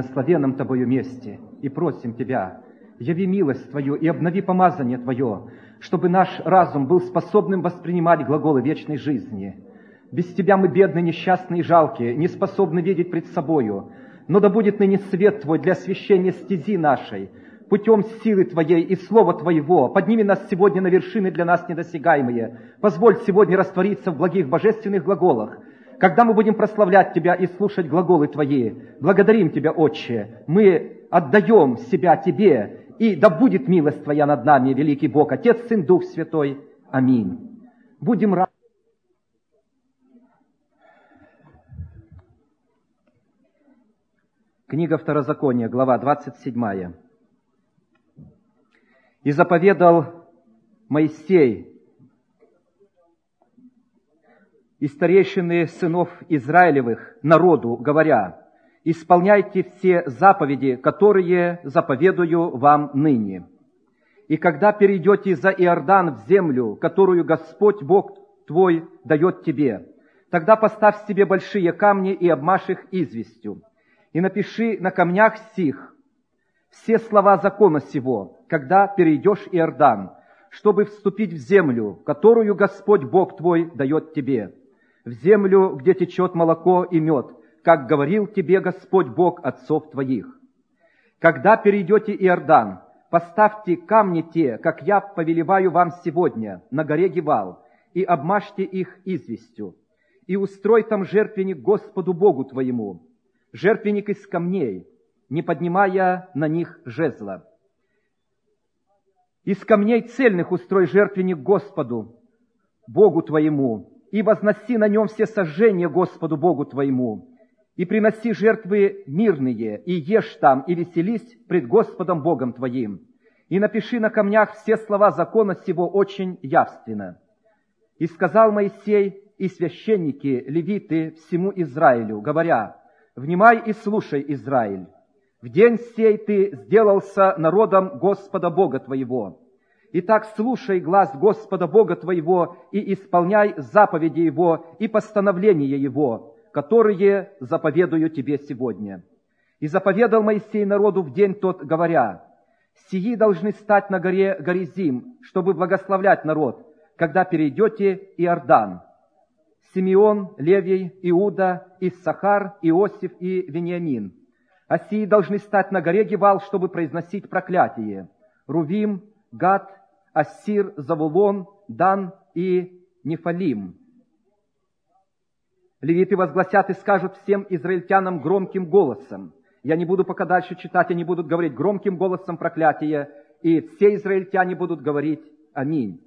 благословенном Тобою месте, и просим Тебя, яви милость Твою и обнови помазание Твое, чтобы наш разум был способным воспринимать глаголы вечной жизни. Без Тебя мы бедны, несчастны и жалкие, не способны видеть пред собою, но да будет ныне свет Твой для освящения стези нашей, путем силы Твоей и Слова Твоего. Подними нас сегодня на вершины для нас недосягаемые. Позволь сегодня раствориться в благих божественных глаголах. Когда мы будем прославлять Тебя и слушать глаголы Твои, благодарим Тебя, Отче, мы отдаем себя Тебе, и да будет милость Твоя над нами, великий Бог, Отец, Сын, Дух Святой. Аминь. Будем рады. Книга Второзакония, глава 27. «И заповедал Моисей и старейшины сынов Израилевых народу, говоря: исполняйте все заповеди, которые заповедую вам ныне. И когда перейдете за Иордан в землю, которую Господь Бог твой дает тебе, тогда поставь себе большие камни и обмажь их известью, и напиши на камнях сих все слова закона сего, когда перейдешь Иордан, чтобы вступить в землю, которую Господь Бог твой дает тебе, в землю, где течет молоко и мед, как говорил тебе Господь Бог отцов твоих. Когда перейдете Иордан, поставьте камни те, как я повелеваю вам сегодня, на горе Гивал, и обмажьте их известью, и устрой там жертвенник Господу Богу твоему, жертвенник из камней, не поднимая на них жезла. Из камней цельных устрой жертвенник Господу Богу твоему, и возноси на нем все сожжения Господу Богу твоему, и приноси жертвы мирные, и ешь там, и веселись пред Господом Богом твоим. И напиши на камнях все слова закона сего очень явственно. И сказал Моисей и священники, левиты, всему Израилю, говоря: внимай и слушай, Израиль. В день сей ты сделался народом Господа Бога твоего. Итак, слушай глас Господа Бога твоего и исполняй заповеди Его и постановления Его, которые заповедую тебе сегодня. И заповедал Моисей народу в день тот, говоря: сии должны стать на горе Горизим, чтобы благословлять народ, когда перейдете Иордан. Симеон, Левий, Иуда, Иссахар, Иосиф и Вениамин. А сии должны стать на горе Гивал, чтобы произносить проклятие. Рувим, Гад, Ассир, Завулон, Дан и Нефалим. Левиты возгласят и скажут всем израильтянам громким голосом. Я не буду пока дальше читать, они будут говорить громким голосом проклятия, и все израильтяне будут говорить аминь.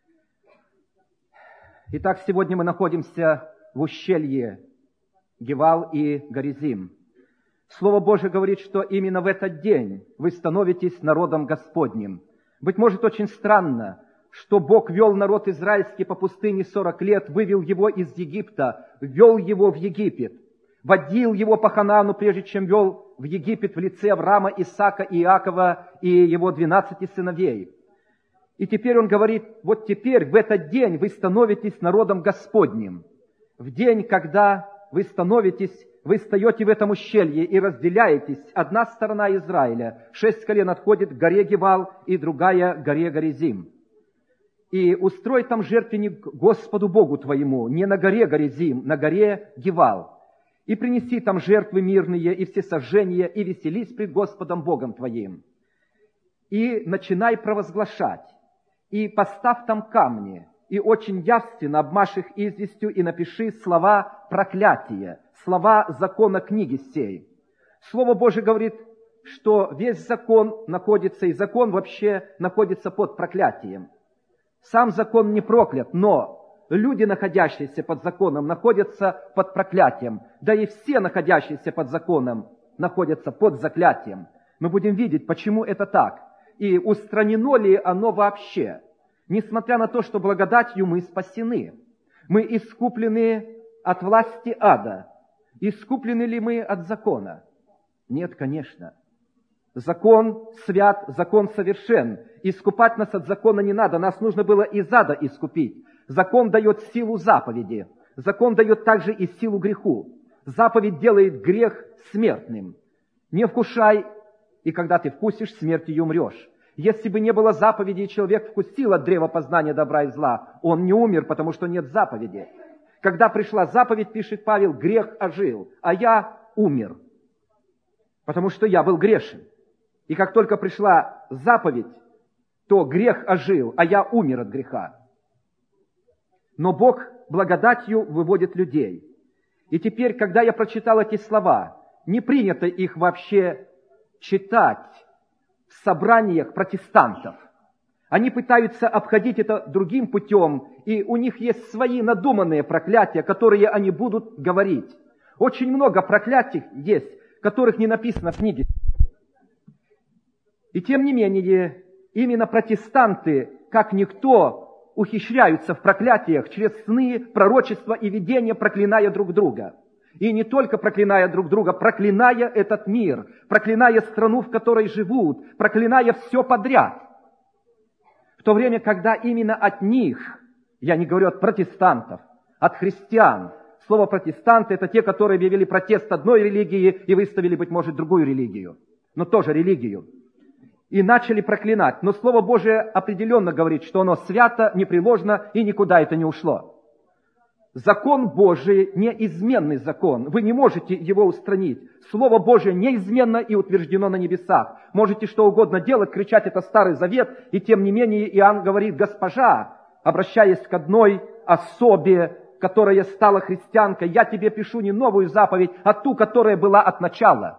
Итак, сегодня мы находимся в ущелье Гивал и Горизим. Слово Божие говорит, что именно в этот день вы становитесь народом Господним. Быть может, очень странно, что Бог вел народ израильский по пустыне 40 лет, вывел его из Египта, ввел его в Египет, водил его по Ханаану, прежде чем вел в Египет в лице Авраама, Исаака, Иакова и его 12 сыновей. И теперь он говорит: вот теперь, в этот день вы становитесь народом Господним. В день, когда вы встаете в этом ущелье и разделяетесь. Одна сторона Израиля, 6 колен отходит к горе Гивал, и другая к горе Горизим. И устрой там жертвенник Господу Богу твоему, не на горе Горизим, на горе Гивал. И принеси там жертвы мирные и всесожжения, и веселись пред Господом Богом твоим. И начинай провозглашать, и поставь там камни, и очень явственно обмажь их известью, и напиши слова проклятия, слова закона книги сей. Слово Божие говорит, что весь закон находится, и закон вообще находится под проклятием. Сам закон не проклят, но люди, находящиеся под законом, находятся под проклятием. Да и все, находящиеся под законом, находятся под заклятием. Мы будем видеть, почему это так. И устранено ли оно вообще? Несмотря на то, что благодатью мы спасены. Мы искуплены от власти ада. Искуплены ли мы от закона? Нет, конечно. Закон свят, закон совершен. Искупать нас от закона не надо. Нас нужно было из ада искупить. Закон дает силу заповеди. Закон дает также и силу греху. Заповедь делает грех смертным. Не вкушай, и когда ты вкусишь, смертью умрешь. Если бы не было заповеди, и человек вкусил от древа познания добра и зла, он не умер, потому что нет заповеди. Когда пришла заповедь, пишет Павел, грех ожил, а я умер, потому что я был грешен. И как только пришла заповедь, то грех ожил, а я умер от греха. Но Бог благодатью выводит людей. И теперь, когда я прочитал эти слова, не принято их вообще читать в собраниях протестантов. Они пытаются обходить это другим путем, и у них есть свои надуманные проклятия, которые они будут говорить. Очень много проклятий есть, которых не написано в книге. И тем не менее, именно протестанты, как никто, ухищряются в проклятиях через сны, пророчества и видения, проклиная друг друга. И не только проклиная друг друга, проклиная этот мир, проклиная страну, в которой живут, проклиная все подряд. В то время, когда именно от них, я не говорю от протестантов, от христиан, слово протестанты — это те, которые объявили протест одной религии и выставили, быть может, другую религию, но тоже религию, и начали проклинать. Но Слово Божие определенно говорит, что оно свято, непреложно и никуда это не ушло. Закон Божий — неизменный закон. Вы не можете его устранить. Слово Божие неизменно и утверждено на небесах. Можете что угодно делать, кричать «это Старый Завет», и тем не менее Иоанн говорит: «Госпожа, обращаясь к одной особе, которая стала христианкой, я тебе пишу не новую заповедь, а ту, которая была от начала».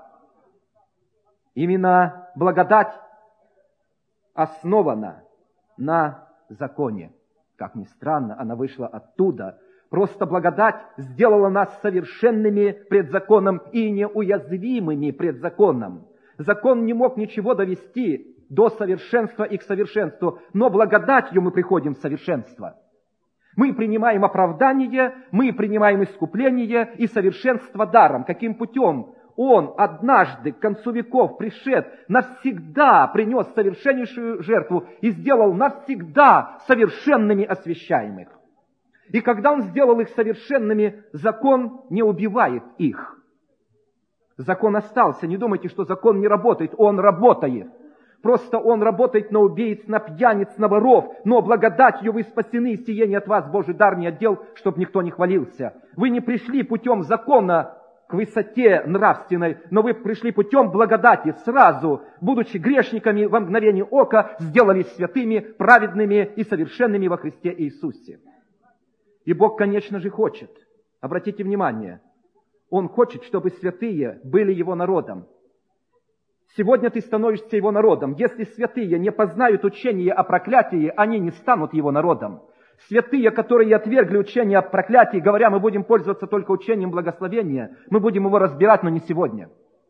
Именно благодать основана на законе. Как ни странно, она вышла оттуда. Просто благодать сделала нас совершенными пред законом и неуязвимыми пред законом. Закон не мог ничего довести до совершенства и к совершенству, но благодатью мы приходим в совершенство. Мы принимаем оправдание, мы принимаем искупление и совершенство даром. Каким путем? Он однажды к концу веков пришед, навсегда принес совершеннейшую жертву и сделал навсегда совершенными освящаемых. И когда Он сделал их совершенными, закон не убивает их. Закон остался. Не думайте, что закон не работает. Он работает. Просто он работает на убийц, на пьяниц, на воров. Но благодатью вы спасены, и сие не от вас Божий дар не отдел, чтобы никто не хвалился. Вы не пришли путем закона к высоте нравственной, но вы пришли путем благодати. Сразу, будучи грешниками, во мгновение ока сделались святыми, праведными и совершенными во Христе Иисусе. И Бог, конечно же, хочет, обратите внимание, Он хочет, чтобы святые были Его народом. Сегодня ты становишься Его народом. Если святые не познают учение о проклятии, они не станут Его народом. Святые, которые отвергли учение о проклятии, говоря, мы будем пользоваться только учением благословения, мы будем его разбирать, но не сегодня.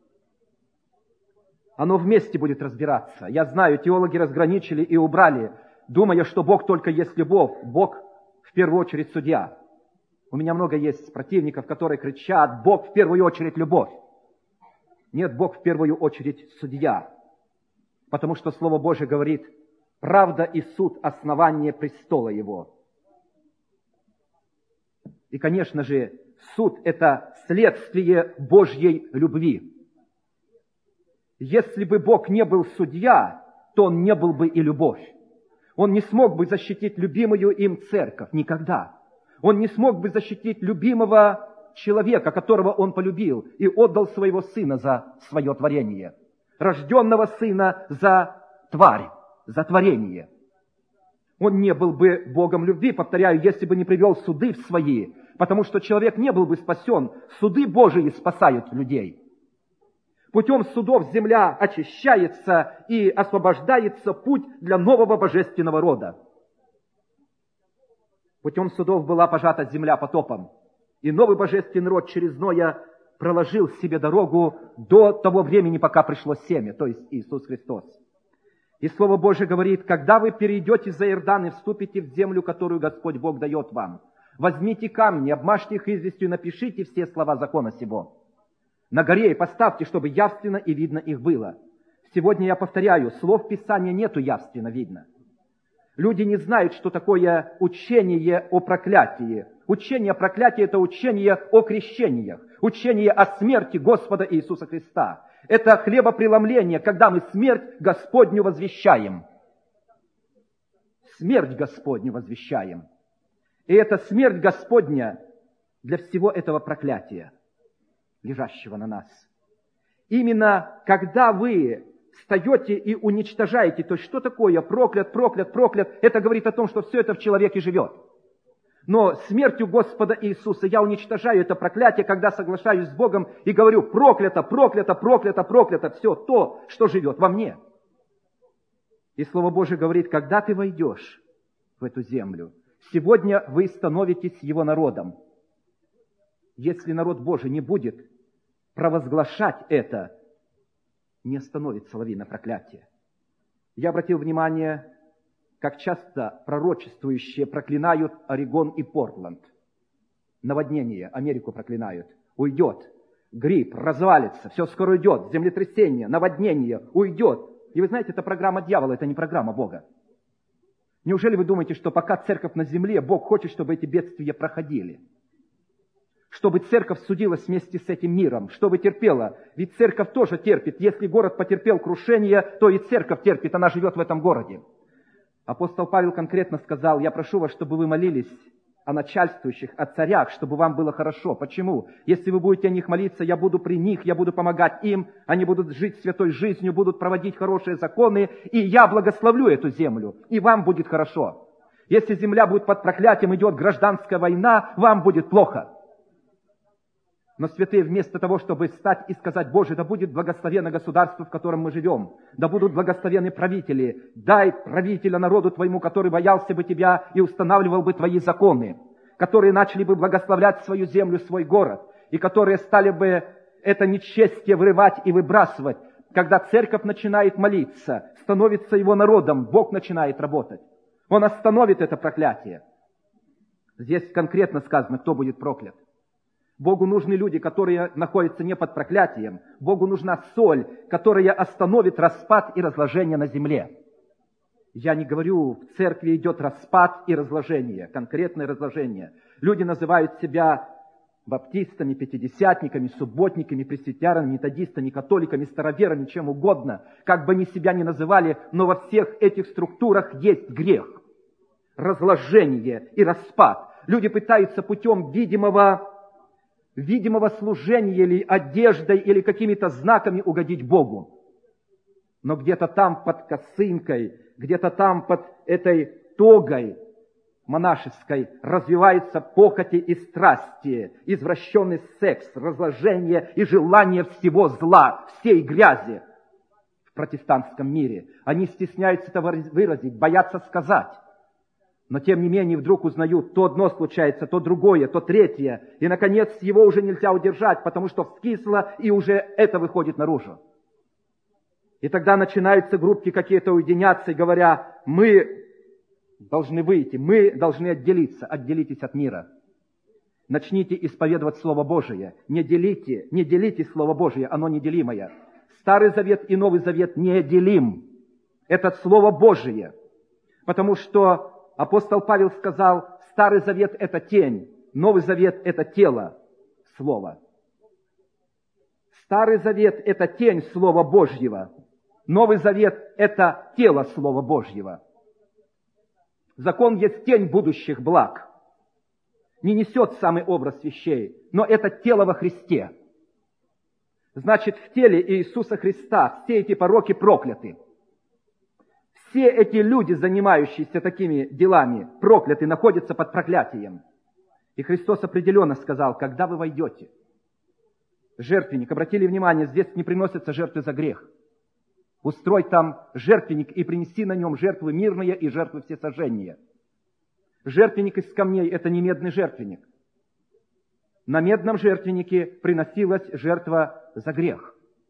Оно вместе будет разбираться. Я знаю, теологи разграничили и убрали, думая, что Бог только есть любовь. Бог в первую очередь судья. У меня много есть противников, которые кричат: Бог в первую очередь любовь. Нет, Бог в первую очередь судья. Потому что Слово Божие говорит: правда и суд — основание престола Его. И, конечно же, суд — это следствие Божьей любви. Если бы Бог не был судья, то Он не был бы и любовь. Он не смог бы защитить любимую им церковь. Никогда. Он не смог бы защитить любимого человека, которого Он полюбил и отдал своего Сына за свое творение. Рожденного Сына за тварь, за творение. Он не был бы Богом любви, повторяю, если бы не привел суды в свои, потому что человек не был бы спасен. Суды Божии спасают людей. Путем судов земля очищается и освобождается путь для нового божественного рода. Путем судов была пожата земля потопом, и новый божественный род через Ноя проложил себе дорогу до того времени, пока пришло семя, то есть Иисус Христос. И Слово Божие говорит: когда вы перейдете за Иордан и вступите в землю, которую Господь Бог дает вам, возьмите камни, обмажьте их известью и напишите все слова закона сего. На горе и поставьте, чтобы явственно и видно их было. Сегодня я повторяю, слов Писания нету явственно видно. Люди не знают, что такое учение о проклятии. Учение о проклятии — это учение о крещениях, учение о смерти Господа Иисуса Христа. Это хлебопреломление, когда мы смерть Господню возвещаем. Смерть Господню возвещаем. И эта смерть Господня для всего этого проклятия, лежащего на нас. Именно когда вы встаете и уничтожаете, то есть что такое проклят, проклят, проклят, это говорит о том, что все это в человеке живет. Но смертью Господа Иисуса я уничтожаю это проклятие, когда соглашаюсь с Богом и говорю: проклято, проклято, проклято, проклято, все то, что живет во мне. И Слово Божие говорит: когда ты войдешь в эту землю, сегодня вы становитесь Его народом. Если народ Божий не будет провозглашать это, не остановится лавина проклятия. Я обратил внимание, как часто пророчествующие проклинают Орегон и Портленд. Наводнение, Америку проклинают. Уйдет. Грипп, развалится, все скоро уйдет. Землетрясение, наводнение, уйдет. И вы знаете, это программа дьявола, это не программа Бога. Неужели вы думаете, что пока церковь на земле, Бог хочет, чтобы эти бедствия проходили? Чтобы церковь судилась вместе с этим миром, чтобы терпела. Ведь церковь тоже терпит. Если город потерпел крушение, то и церковь терпит, она живет в этом городе. Апостол Павел конкретно сказал: я прошу вас, чтобы вы молились о начальствующих, о царях, чтобы вам было хорошо. Почему? Если вы будете о них молиться, я буду при них, я буду помогать им, они будут жить святой жизнью, будут проводить хорошие законы, и я благословлю эту землю, и вам будет хорошо. Если земля будет под проклятием, идет гражданская война, вам будет плохо. Но, святые, вместо того, чтобы встать и сказать: Боже, да будет благословено государство, в котором мы живем, да будут благословены правители, дай правителя народу Твоему, который боялся бы Тебя и устанавливал бы Твои законы, которые начали бы благословлять свою землю, свой город, и которые стали бы это нечестие вырывать и выбрасывать. Когда церковь начинает молиться, становится Его народом, Бог начинает работать. Он остановит это проклятие. Здесь конкретно сказано, кто будет проклят. Богу нужны люди, которые находятся не под проклятием. Богу нужна соль, которая остановит распад и разложение на земле. Я не говорю, в церкви идет распад и разложение, конкретное разложение. Люди называют себя баптистами, пятидесятниками, субботниками, пресвитерами, методистами, католиками, староверами, чем угодно. Как бы они себя ни называли, но во всех этих структурах есть грех, разложение и распад. Люди пытаются путем видимого служения или одеждой, или какими-то знаками угодить Богу. Но где-то там под косынкой, где-то там под этой тогой монашеской развиваются похоти и страсти, извращенный секс, разложение и желание всего зла, всей грязи в протестантском мире. Они стесняются это выразить, боятся сказать. Но, тем не менее, вдруг узнают, то одно случается, то другое, то третье. И, наконец, его уже нельзя удержать, потому что вскисло, и уже это выходит наружу. И тогда начинаются группки какие-то уединяться, и говоря: мы должны выйти, мы должны отделиться. Отделитесь от мира. Начните исповедовать Слово Божие. Не делите Слово Божие, оно неделимое. Старый Завет и Новый Завет неделим. Это Слово Божие. Потому что апостол Павел сказал: Старый Завет – это тень, Новый Завет – это тело Слова. Старый Завет – это тень Слова Божьего. Новый Завет – это тело Слова Божьего. Закон есть тень будущих благ. Не несет самый образ вещей, но это тело во Христе. Значит, в теле Иисуса Христа все эти пороки прокляты. Все эти люди, занимающиеся такими делами, прокляты, находятся под проклятием. И Христос определенно сказал: когда вы войдете, жертвенник, обратили внимание, здесь не приносятся жертвы за грех. Устрой там жертвенник и принеси на нем жертвы мирные и жертвы всесожжения. Жертвенник из камней – это не медный жертвенник. На медном жертвеннике приносилась жертва за грех.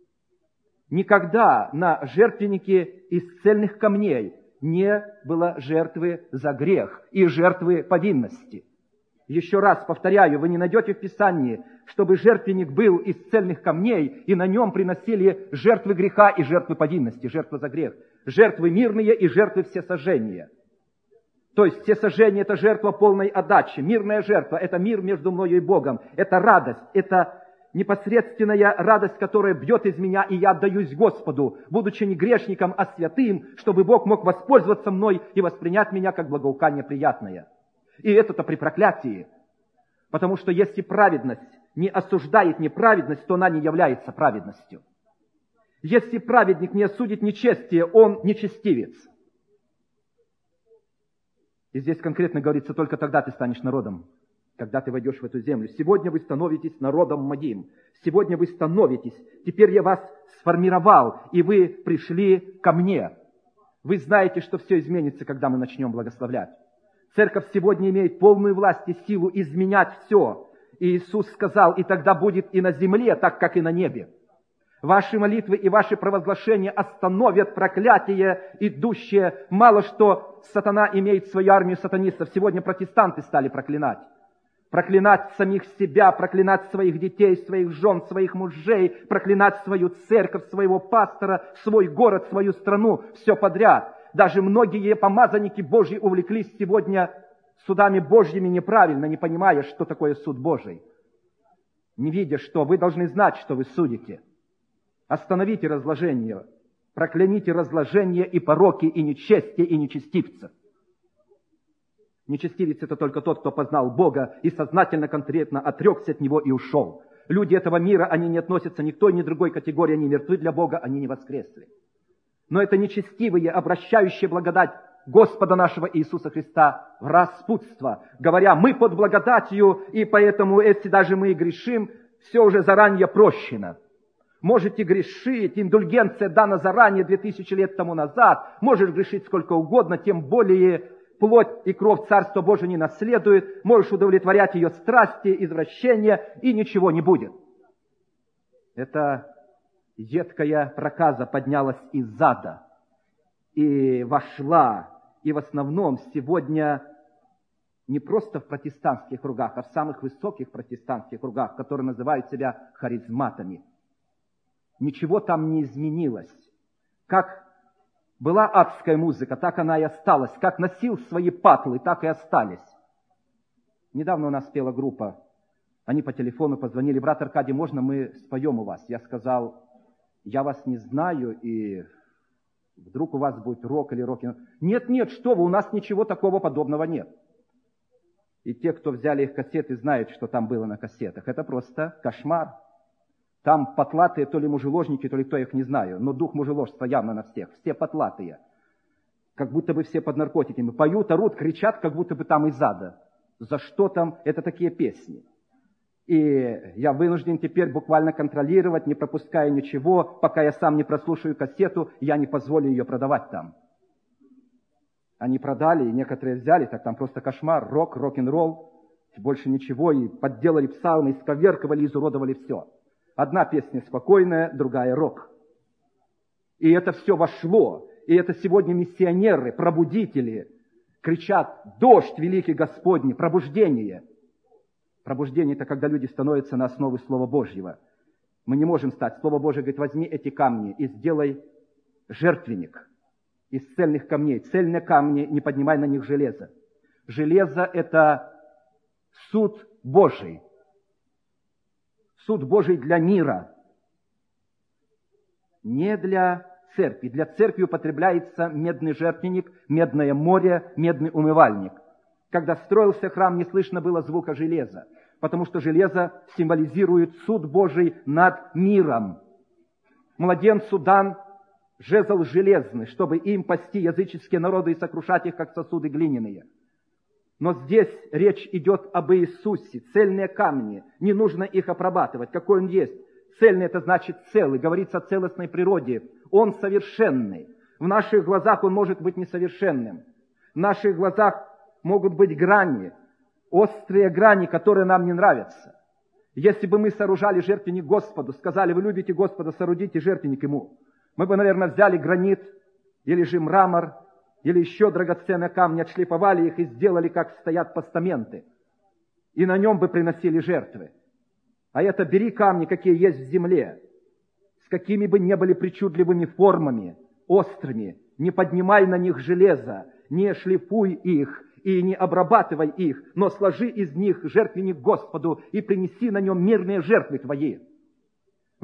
Никогда на жертвеннике из цельных камней не было жертвы за грех и жертвы повинности. Еще раз повторяю, вы не найдете в Писании, чтобы жертвенник был из цельных камней, и на нем приносили жертвы греха и жертвы повинности, жертвы за грех, жертвы мирные и жертвы всесожжения. То есть всесожжение – это жертва полной отдачи, мирная жертва – это мир между мною и Богом, это радость, это непосредственная радость, которая бьет из меня, и я отдаюсь Господу, будучи не грешником, а святым, чтобы Бог мог воспользоваться мной и воспринять меня как благоухание приятное. И это-то при проклятии. Потому что если праведность не осуждает неправедность, то она не является праведностью. Если праведник не осудит нечестие, он нечестивец. И здесь конкретно говорится, только тогда ты станешь народом, когда ты войдешь в эту землю. Сегодня вы становитесь народом моим. Сегодня вы становитесь. Теперь я вас сформировал, и вы пришли ко мне. Вы знаете, что все изменится, когда мы начнем благословлять. Церковь сегодня имеет полную власть и силу изменять все. И Иисус сказал, и тогда будет и на земле, так как и на небе. Ваши молитвы и ваши провозглашения остановят проклятие, идущее. Мало что сатана имеет свою армию сатанистов. Сегодня протестанты стали проклинать. Проклинать самих себя, проклинать своих детей, своих жен, своих мужей, проклинать свою церковь, своего пастора, свой город, свою страну, все подряд. Даже многие помазанники Божьи увлеклись сегодня судами Божьими неправильно, не понимая, что такое суд Божий. Не видя, что вы должны знать, что вы судите. Остановите разложение, прокляните разложение и пороки, и нечестие, и нечестивца. Нечестивец — это только тот, кто познал Бога и сознательно, конкретно отрекся от Него и ушел. Люди этого мира, они не относятся ни к той, ни к другой категории, они мертвы для Бога, они не воскресли. Но это нечестивые, обращающие благодать Господа нашего Иисуса Христа в распутство, говоря, мы под благодатью, и поэтому, если даже мы и грешим, все уже заранее прощено. Можете грешить, индульгенция дана заранее 2000 лет тому назад, можешь грешить сколько угодно, тем более плоть и кровь Царства Божия не наследует, можешь удовлетворять ее страсти, извращения, и ничего не будет. Эта едкая проказа поднялась из ада и вошла, и в основном сегодня не просто в протестантских кругах, а в самых высоких протестантских кругах, которые называют себя харизматами. Ничего там не изменилось. Как была адская музыка, так она и осталась. Как носил свои патлы, так и остались. Недавно у нас пела группа. Они по телефону позвонили. Брат Аркадий, можно мы споем у вас? Я сказал, я вас не знаю, и вдруг у вас будет рок или рок-н-ролл. Нет, что вы, у нас ничего такого подобного нет. И те, кто взяли их кассеты, знают, что там было на кассетах. Это просто кошмар. Там потлатые то ли мужеложники, то ли кто, их не знаю. Но дух мужеложства явно на всех. Все потлатые. Как будто бы все под наркотиками. Поют, орут, кричат, как будто бы там из ада. За что там? Это такие песни. И я вынужден теперь буквально контролировать, не пропуская ничего. Пока я сам не прослушаю кассету, я не позволю ее продавать там. Они продали, и некоторые взяли, так там просто кошмар. Рок, рок-н-ролл. Больше ничего. И подделали псалмы, исковерковали, изуродовали все. Одна песня спокойная, другая рок. И это все вошло. И это сегодня миссионеры, пробудители кричат: «Дождь великий Господний, пробуждение!» Пробуждение – это когда люди становятся на основе Слова Божьего. Мы не можем стать. Слово Божье говорит: возьми эти камни и сделай жертвенник из цельных камней. Цельные камни, не поднимай на них железо. Железо – это суд Божий. Суд Божий для мира, не для церкви. Для церкви употребляется медный жертвенник, медное море, медный умывальник. Когда строился храм, не слышно было звука железа, потому что железо символизирует суд Божий над миром. Младенцу дан жезл железный, чтобы им пасти языческие народы и сокрушать их, как сосуды глиняные. Но здесь речь идет об Иисусе. Цельные камни, не нужно их обрабатывать. Какой Он есть? Цельный – это значит целый. Говорится о целостной природе. Он совершенный. В наших глазах Он может быть несовершенным. В наших глазах могут быть грани, острые грани, которые нам не нравятся. Если бы мы сооружали жертвенник Господу, сказали: вы любите Господа, соорудите жертвенник Ему, мы бы, наверное, взяли гранит или же мрамор, или еще драгоценные камни, отшлифовали их и сделали, как стоят постаменты. И на нем бы приносили жертвы. А это бери камни, какие есть в земле, с какими бы ни были причудливыми формами, острыми, не поднимай на них железо, не шлифуй их и не обрабатывай их, но сложи из них жертвенник Господу и принеси на нем мирные жертвы твои.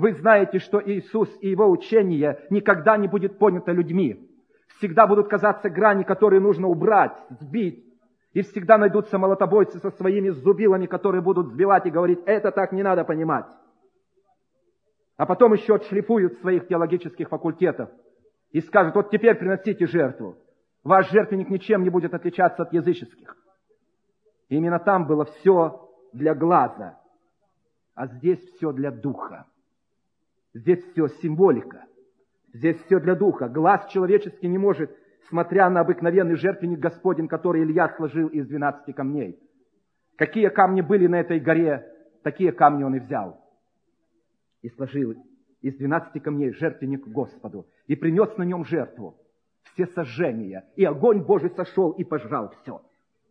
Вы знаете, что Иисус и Его учение никогда не будет понято людьми. Всегда будут казаться грани, которые нужно убрать, сбить. И всегда найдутся молотобойцы со своими зубилами, которые будут сбивать и говорить: это так не надо понимать. А потом еще отшлифуют своих теологических факультетов и скажут: вот теперь приносите жертву. Ваш жертвенник ничем не будет отличаться от языческих. И именно там было все для глаза, а здесь все для духа. Здесь все символика. Здесь все для духа. Глаз человеческий не может, смотря на обыкновенный жертвенник Господень, который Илья сложил из 12 камней. Какие камни были на этой горе, такие камни он и взял. И сложил из 12 камней жертвенник Господу. И принес на нем жертву, все сожжения. И огонь Божий сошел и пожрал все.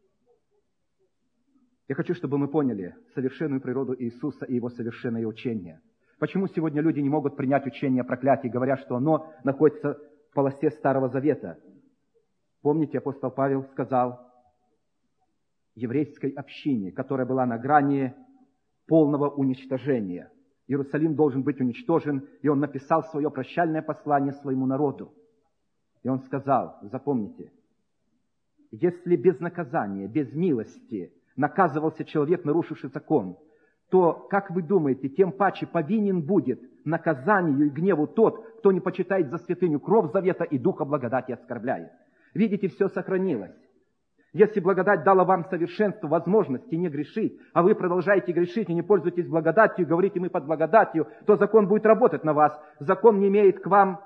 Я хочу, чтобы мы поняли совершенную природу Иисуса и Его совершенное учение. Почему сегодня люди не могут принять учение о проклятии, говоря, что оно находится в полосе Старого Завета? Помните, апостол Павел сказал еврейской общине, которая была на грани полного уничтожения. Иерусалим должен быть уничтожен, и он написал свое прощальное послание своему народу. И он сказал, запомните, если без наказания, без милости наказывался человек, нарушивший закон, то, как вы думаете, тем паче повинен будет наказанию и гневу тот, кто не почитает за святыню кровь завета и духа благодати оскорбляет. Видите, все сохранилось. Если благодать дала вам совершенство, возможности не грешить, а вы продолжаете грешить и не пользуетесь благодатью, говорите: мы под благодатью, то закон будет работать на вас. Закон не имеет к вам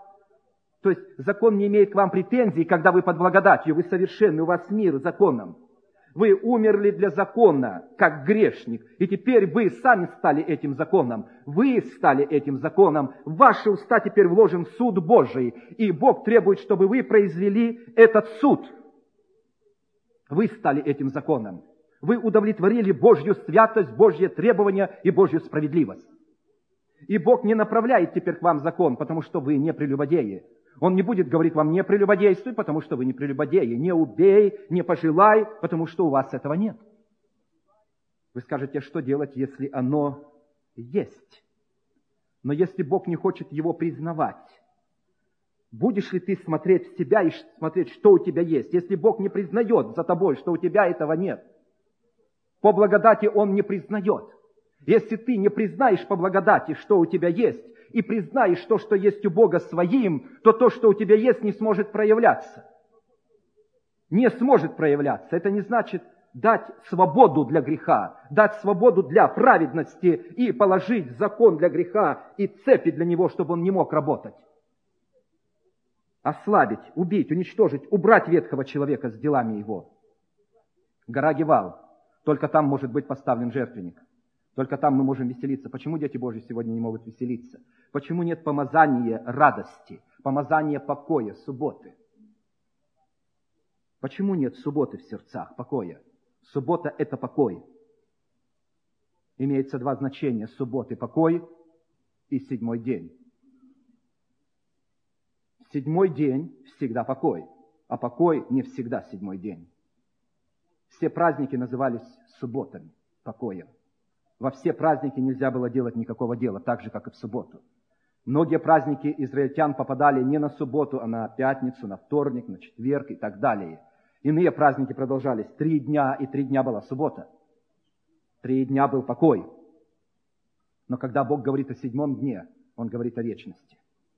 претензий, когда вы под благодатью, вы совершенны, у вас мир законом. Вы умерли для закона, как грешник, и теперь вы сами стали этим законом. Вы стали этим законом. В ваши уста теперь вложен суд Божий, и Бог требует, чтобы вы произвели этот суд. Вы стали этим законом. Вы удовлетворили Божью святость, Божье требования и Божью справедливость. И Бог не направляет теперь к вам закон, потому что вы не прелюбодеи. Он не будет говорить вам: не прелюбодействуй, потому что вы не прелюбодеи. Не убей, не пожелай, потому что у вас этого нет. Вы скажете: что делать, если оно есть? Но если Бог не хочет его признавать, будешь ли ты смотреть в себя и смотреть, что у тебя есть? Если Бог не признает за тобой, что у тебя этого нет, по благодати Он не признает. Если ты не признаешь по благодати, что у тебя есть, и признаешь то, что есть у Бога своим, то то, что у тебя есть, не сможет проявляться. Не сможет проявляться. Это не значит дать свободу для греха, дать свободу для праведности и положить закон для греха и цепи для него, чтобы он не мог работать. Ослабить, убить, уничтожить, убрать ветхого человека с делами его. Гора Гевал. Только там может быть поставлен жертвенник. Только там мы можем веселиться. Почему дети Божьи сегодня не могут веселиться? Почему нет помазания радости, помазания покоя, субботы? Почему нет субботы в сердцах, покоя? Суббота – это покой. Имеется два значения: субботы – покой и седьмой день. Седьмой день всегда покой, а покой не всегда седьмой день. Все праздники назывались субботами, покоем. Во все праздники нельзя было делать никакого дела, так же, как и в субботу. Многие праздники израильтян попадали не на субботу, а на пятницу, на вторник, на четверг и так далее. Иные праздники продолжались 3 дня, и 3 дня была суббота. 3 дня был покой. Но когда Бог говорит о 7 дне, Он говорит о вечности.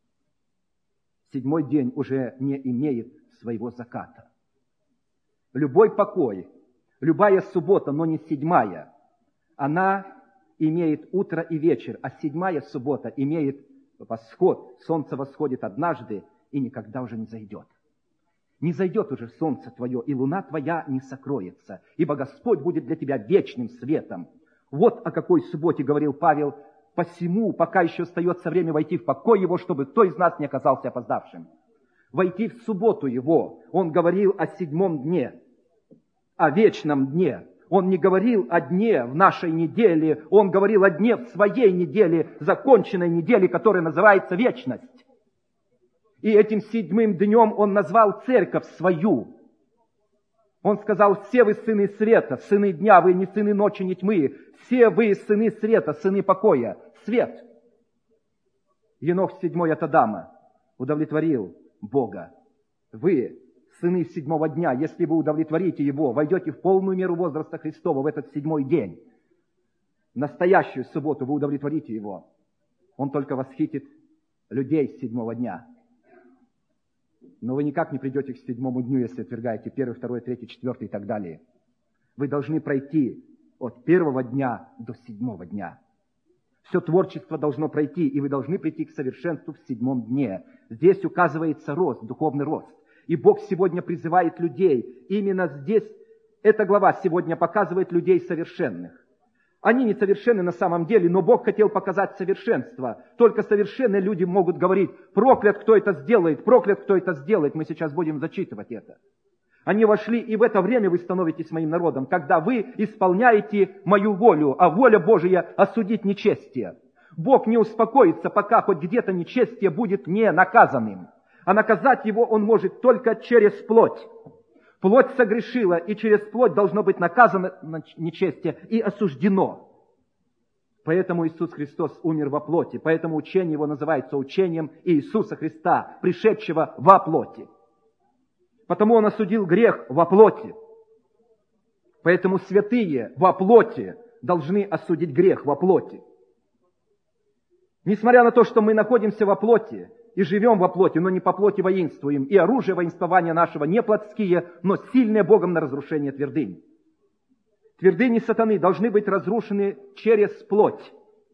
7 день уже не имеет своего заката. Любой покой, любая суббота, но не 7-я, она имеет утро и вечер, а 7-я суббота имеет восход. Солнце восходит однажды и никогда уже не зайдет. Не зайдет уже солнце твое, и луна твоя не сокроется, ибо Господь будет для тебя вечным светом. Вот о какой субботе говорил Павел: посему, пока еще остается время войти в покой его, чтобы кто из нас не оказался опоздавшим. Войти в субботу его. Он говорил о 7 дне, о вечном дне. Он не говорил о дне в нашей неделе, Он говорил о дне в своей неделе, законченной неделе, которая называется вечность. И этим 7 днем Он назвал церковь свою. Он сказал: все вы сыны света, сыны дня, вы не сыны ночи, не тьмы. Все вы сыны света, сыны покоя. Свет. Енох седьмой от Адама удовлетворил Бога. Вы, сыны седьмого дня, если вы удовлетворите Его, войдете в полную меру возраста Христова в этот седьмой день. В настоящую субботу вы удовлетворите Его. Он только восхитит людей с седьмого дня. Но вы никак не придете к седьмому дню, если отвергаете первый, второй, третий, четвертый и так далее. Вы должны пройти от первого дня до седьмого дня. Все творчество должно пройти, и вы должны прийти к совершенству в седьмом дне. Здесь указывается рост, духовный рост. И Бог сегодня призывает людей. Именно здесь эта глава сегодня показывает людей совершенных. Они не совершенны на самом деле, но Бог хотел показать совершенство. Только совершенные люди могут говорить: проклят, кто это сделает, проклят, кто это сделает. Мы сейчас будем зачитывать это. Они вошли, и в это время вы становитесь моим народом, когда вы исполняете мою волю, а воля Божия — осудить нечестие. Бог не успокоится, пока хоть где-то нечестие будет не наказанным. А наказать его он может только через плоть. Плоть согрешила, и через плоть должно быть наказано нечестие и осуждено. Поэтому Иисус Христос умер во плоти, поэтому учение его называется учением Иисуса Христа, пришедшего во плоти. Потому он осудил грех во плоти. Поэтому святые во плоти должны осудить грех во плоти. Несмотря на то, что мы находимся во плоти и живем во плоти, но не по плоти воинствуем, и оружие воинствования нашего не плотские, но сильные Богом на разрушение твердынь. Твердыни сатаны должны быть разрушены через плоть.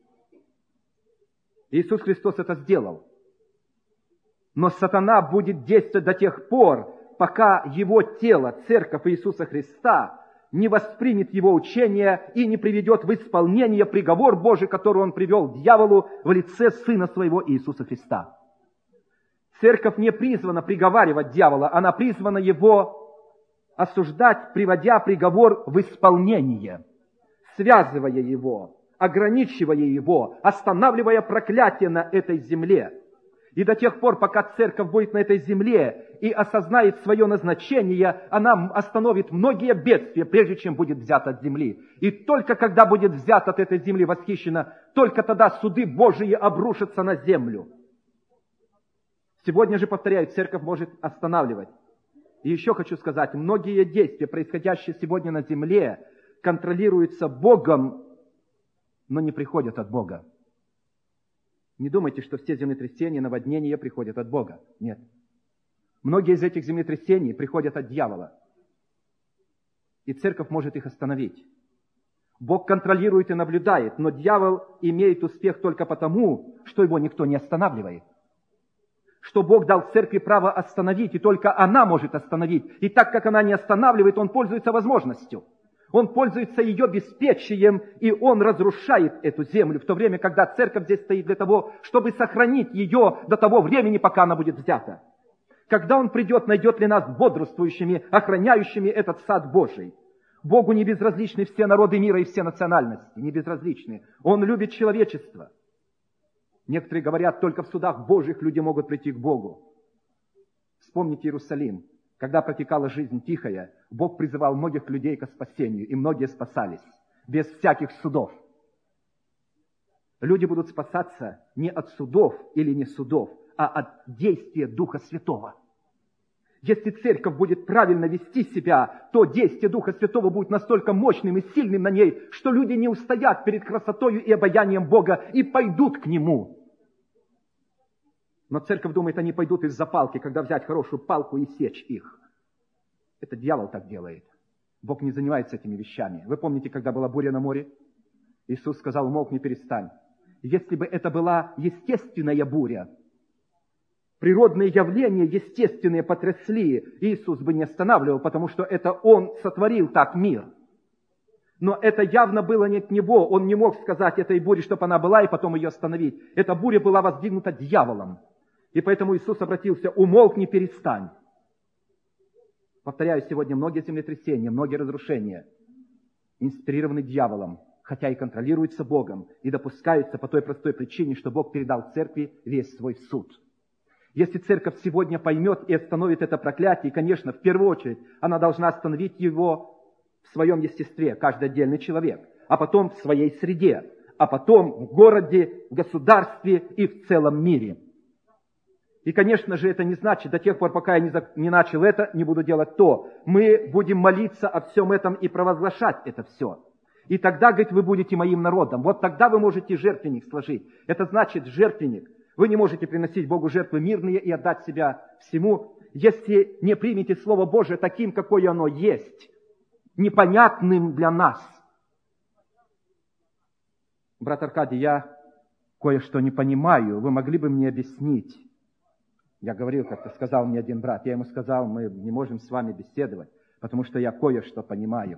Иисус Христос это сделал. Но сатана будет действовать до тех пор, пока его тело, церковь Иисуса Христа, не воспримет его учение и не приведет в исполнение приговор Божий, который он привел дьяволу в лице Сына Своего Иисуса Христа. Церковь не призвана приговаривать дьявола, она призвана его осуждать, приводя приговор в исполнение, связывая его, ограничивая его, останавливая проклятие на этой земле. И до тех пор, пока церковь будет на этой земле и осознает свое назначение, она остановит многие бедствия, прежде чем будет взята от земли. И только когда будет взята от этой земли, восхищена, только тогда суды Божии обрушатся на землю. Сегодня же, повторяю, церковь может останавливать. И еще хочу сказать, многие действия, происходящие сегодня на земле, контролируются Богом, но не приходят от Бога. Не думайте, что все землетрясения, наводнения приходят от Бога. Нет. Многие из этих землетрясений приходят от дьявола. И церковь может их остановить. Бог контролирует и наблюдает, но дьявол имеет успех только потому, что его никто не останавливает. Что Бог дал церкви право остановить, и только она может остановить. И так как она не останавливает, он пользуется возможностью. Он пользуется ее беспечием, и он разрушает эту землю, в то время, когда церковь здесь стоит для того, чтобы сохранить ее до того времени, пока она будет взята. Когда он придет, найдет ли нас бодрствующими, охраняющими этот сад Божий. Богу не безразличны все народы мира и все национальности, не безразличны. Он любит человечество. Некоторые говорят, только в судах Божьих люди могут прийти к Богу. Вспомните Иерусалим. Когда протекала жизнь тихая, Бог призывал многих людей к спасению, и многие спасались, без всяких судов. Люди будут спасаться не от судов или не судов, а от действия Духа Святого. Если церковь будет правильно вести себя, то действие Духа Святого будет настолько мощным и сильным на ней, что люди не устоят перед красотою и обаянием Бога и пойдут к Нему. Но церковь думает, они пойдут из-за палки, когда взять хорошую палку и сечь их. Это дьявол так делает. Бог не занимается этими вещами. Вы помните, когда была буря на море? Иисус сказал: умолкни, перестань. Если бы это была естественная буря, природные явления естественные потрясли, Иисус бы не останавливал, потому что это Он сотворил так мир. Но это явно было не от Него. Он не мог сказать этой буре, чтобы она была, и потом ее остановить. Эта буря была воздвигнута дьяволом. И поэтому Иисус обратился: умолкни, перестань. Повторяю, сегодня многие землетрясения, многие разрушения инспирированы дьяволом, хотя и контролируются Богом, и допускаются по той простой причине, что Бог передал церкви весь свой суд. Если церковь сегодня поймет и остановит это проклятие, конечно, в первую очередь, она должна остановить его в своем естестве, каждый отдельный человек, а потом в своей среде. а потом в городе, в государстве и в целом мире. И, конечно же, это не значит, до тех пор, пока я не начал это, не буду делать то. Мы будем молиться о всем этом и провозглашать это все. И тогда, говорит, вы будете моим народом. Вот тогда вы можете жертвенник сложить. Это значит жертвенник. Вы не можете приносить Богу жертвы мирные и отдать себя всему, если не примете Слово Божие таким, какое оно есть, непонятным для нас. Брат Аркадий, я кое-что не понимаю. Вы могли бы мне объяснить? Я говорил, как-то сказал мне один брат. Я ему сказал, мы не можем с вами беседовать, потому что я кое-что понимаю.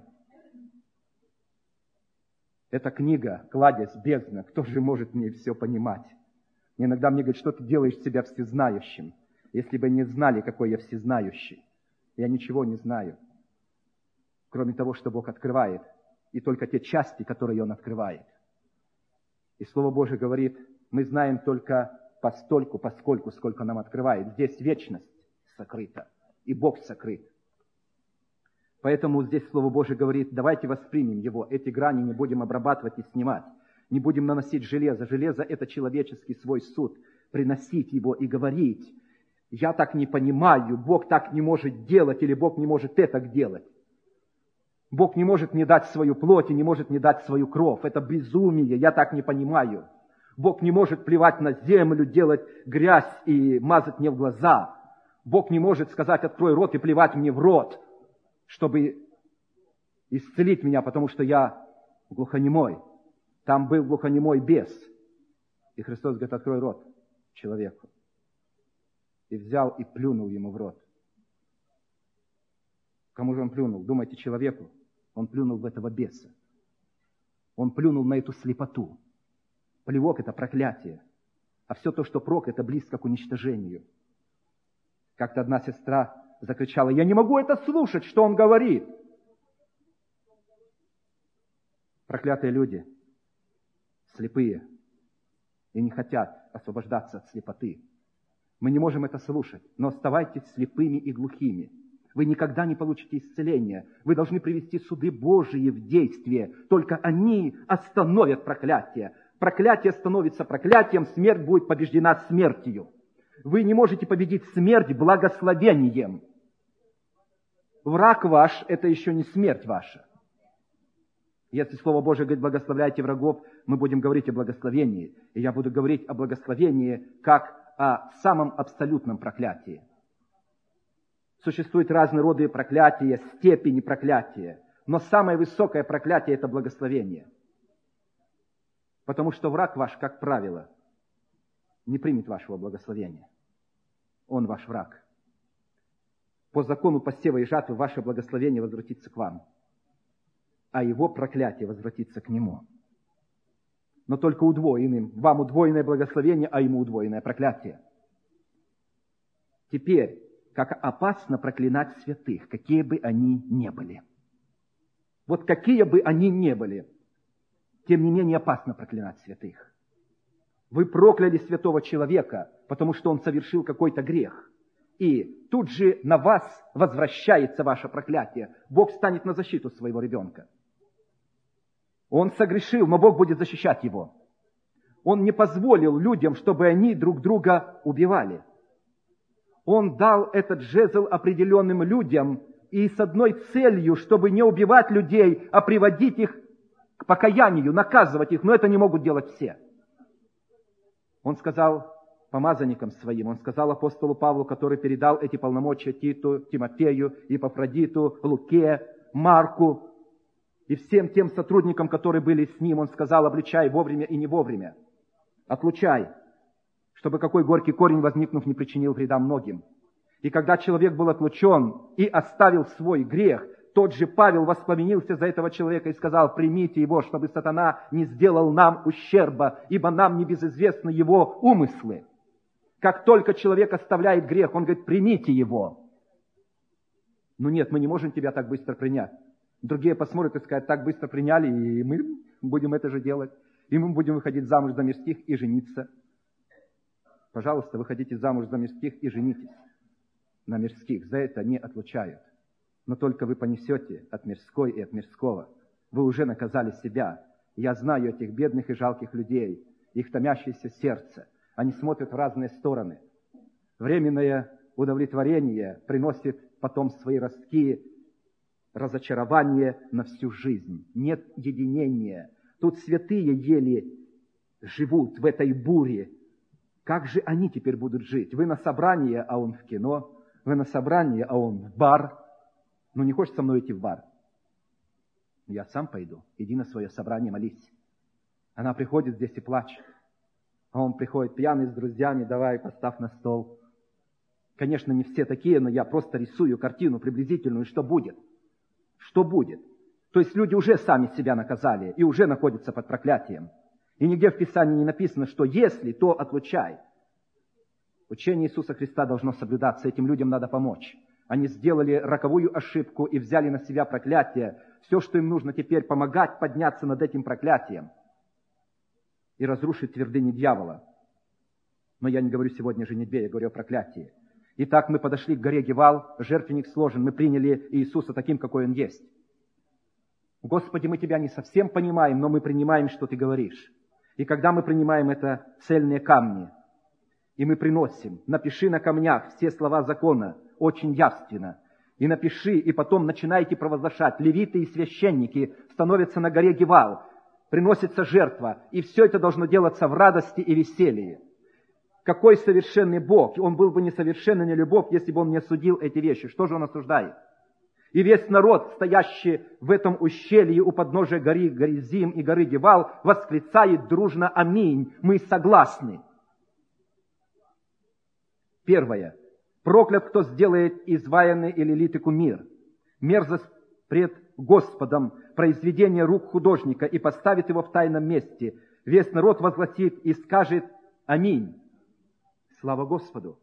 Эта книга, кладезь, бездна, кто же может в ней все понимать? Иногда мне говорят, что ты делаешь себя всезнающим. Если бы не знали, какой я всезнающий, я ничего не знаю, кроме того, что Бог открывает, и только те части, которые Он открывает. И Слово Божие говорит, мы знаем только постольку, поскольку, сколько нам открывает. Здесь вечность сокрыта, и Бог сокрыт. Поэтому здесь Слово Божие говорит, давайте воспримем Его, эти грани не будем обрабатывать и снимать, не будем наносить железо. Железо – это человеческий свой суд. Приносить его и говорить, я так не понимаю, Бог так не может делать, или Бог не может это делать. Бог не может мне дать свою плоть и не может мне дать свою кровь. Это безумие, я так не понимаю. Бог не может плевать на землю, делать грязь и мазать мне в глаза. Бог не может сказать, открой рот и плевать мне в рот, чтобы исцелить меня, потому что я глухонемой. Там был глухонемой бес. И Христос говорит, открой рот человеку. И взял и плюнул ему в рот. Кому же он плюнул? Думаете, человеку? Он плюнул в этого беса. Он плюнул на эту слепоту. Плевок – это проклятие. А все то, что прок, это близко к уничтожению. Как-то одна сестра закричала, я не могу это слушать, что он говорит. Проклятые люди, слепые, и не хотят освобождаться от слепоты. Мы не можем это слушать, но оставайтесь слепыми и глухими. Вы никогда не получите исцеления. Вы должны привести суды Божии в действие. Только они остановят проклятие. Проклятие становится проклятием, смерть будет побеждена смертью. Вы не можете победить смерть благословением. Враг ваш – это еще не смерть ваша. Если Слово Божие говорит, благословляйте врагов, мы будем говорить о благословении. И я буду говорить о благословении как о самом абсолютном проклятии. Существуют разные роды проклятия, степени проклятия. Но самое высокое проклятие – это благословение. Потому что враг ваш, как правило, не примет вашего благословения. Он ваш враг. По закону посева и жатвы ваше благословение возвратится к вам, а его проклятие возвратится к нему. Но только удвоенным. Вам удвоенное благословение, а ему удвоенное проклятие. Теперь, как опасно проклинать святых, какие бы они ни были. Вот какие бы они ни были, тем не менее опасно проклинать святых. Вы прокляли святого человека, потому что он совершил какой-то грех. И тут же на вас возвращается ваше проклятие. Бог станет на защиту своего ребенка. Он согрешил, но Бог будет защищать его. Он не позволил людям, чтобы они друг друга убивали. Он дал этот жезл определенным людям и с одной целью, чтобы не убивать людей, а приводить их к покаянию, наказывать их, но это не могут делать все. Он сказал помазанникам своим, он сказал апостолу Павлу, который передал эти полномочия Титу, Тимофею, Епафродиту, Луке, Марку и всем тем сотрудникам, которые были с ним, он сказал, обличай вовремя и не вовремя, отлучай, чтобы какой горький корень, возникнув, не причинил вреда многим. И когда человек был отлучен и оставил свой грех, тот же Павел воспламенился за этого человека и сказал, примите его, чтобы сатана не сделал нам ущерба, ибо нам небезызвестны его умыслы. Как только человек оставляет грех, он говорит, примите его. Ну нет, мы не можем тебя так быстро принять. Другие посмотрят и скажут, так быстро приняли, и мы будем это же делать. И мы будем выходить замуж за мирских и жениться. Пожалуйста, выходите замуж за мирских и женитесь на мирских. За это не отлучают. Но только вы понесете от мирской и от мирского. Вы уже наказали себя. Я знаю этих бедных и жалких людей, их томящееся сердце. Они смотрят в разные стороны. Временное удовлетворение приносит потом свои ростки, разочарование на всю жизнь. Нет единения. Тут святые еле живут в этой буре. Как же они теперь будут жить? Вы на собрании, а он в кино. Вы на собрании, а он в бар. Ну, не хочешь со мной идти в бар? Я сам пойду. Иди на свое собрание, молись. Она приходит здесь и плачет. А он приходит пьяный с друзьями, давай, поставь на стол. Конечно, не все такие, но я просто рисую картину приблизительную, что будет. Что будет? То есть люди уже сами себя наказали и уже находятся под проклятием. И нигде в Писании не написано, что если, то отлучай. Учение Иисуса Христа должно соблюдаться, этим людям надо помочь. Они сделали роковую ошибку и взяли на себя проклятие. Все, что им нужно теперь, помогать подняться над этим проклятием и разрушить твердыни дьявола. Но я не говорю сегодня о женитьбе, я говорю о проклятии. Итак, мы подошли к горе Гевал, жертвенник сложен, мы приняли Иисуса таким, какой Он есть. Господи, мы Тебя не совсем понимаем, но мы принимаем, что Ты говоришь. И когда мы принимаем это цельные камни, и мы приносим, напиши на камнях все слова закона, очень явственно, и напиши, и потом начинайте провозглашать. Левиты и священники становятся на горе Гевал, приносится жертва, и все это должно делаться в радости и веселье. Какой совершенный Бог! Он был бы несовершенный, не любовь, если бы Он не осудил эти вещи. Что же Он осуждает? И весь народ, стоящий в этом ущелье у подножия горы Горизим и горы Гевал, восклицает дружно «Аминь». Мы согласны. Первое. Проклят, кто сделает изваянный или литый кумир. Мерзость пред Господом, произведение рук художника, и поставит его в тайном месте. Весь народ возгласит и скажет «Аминь». Слава Господу!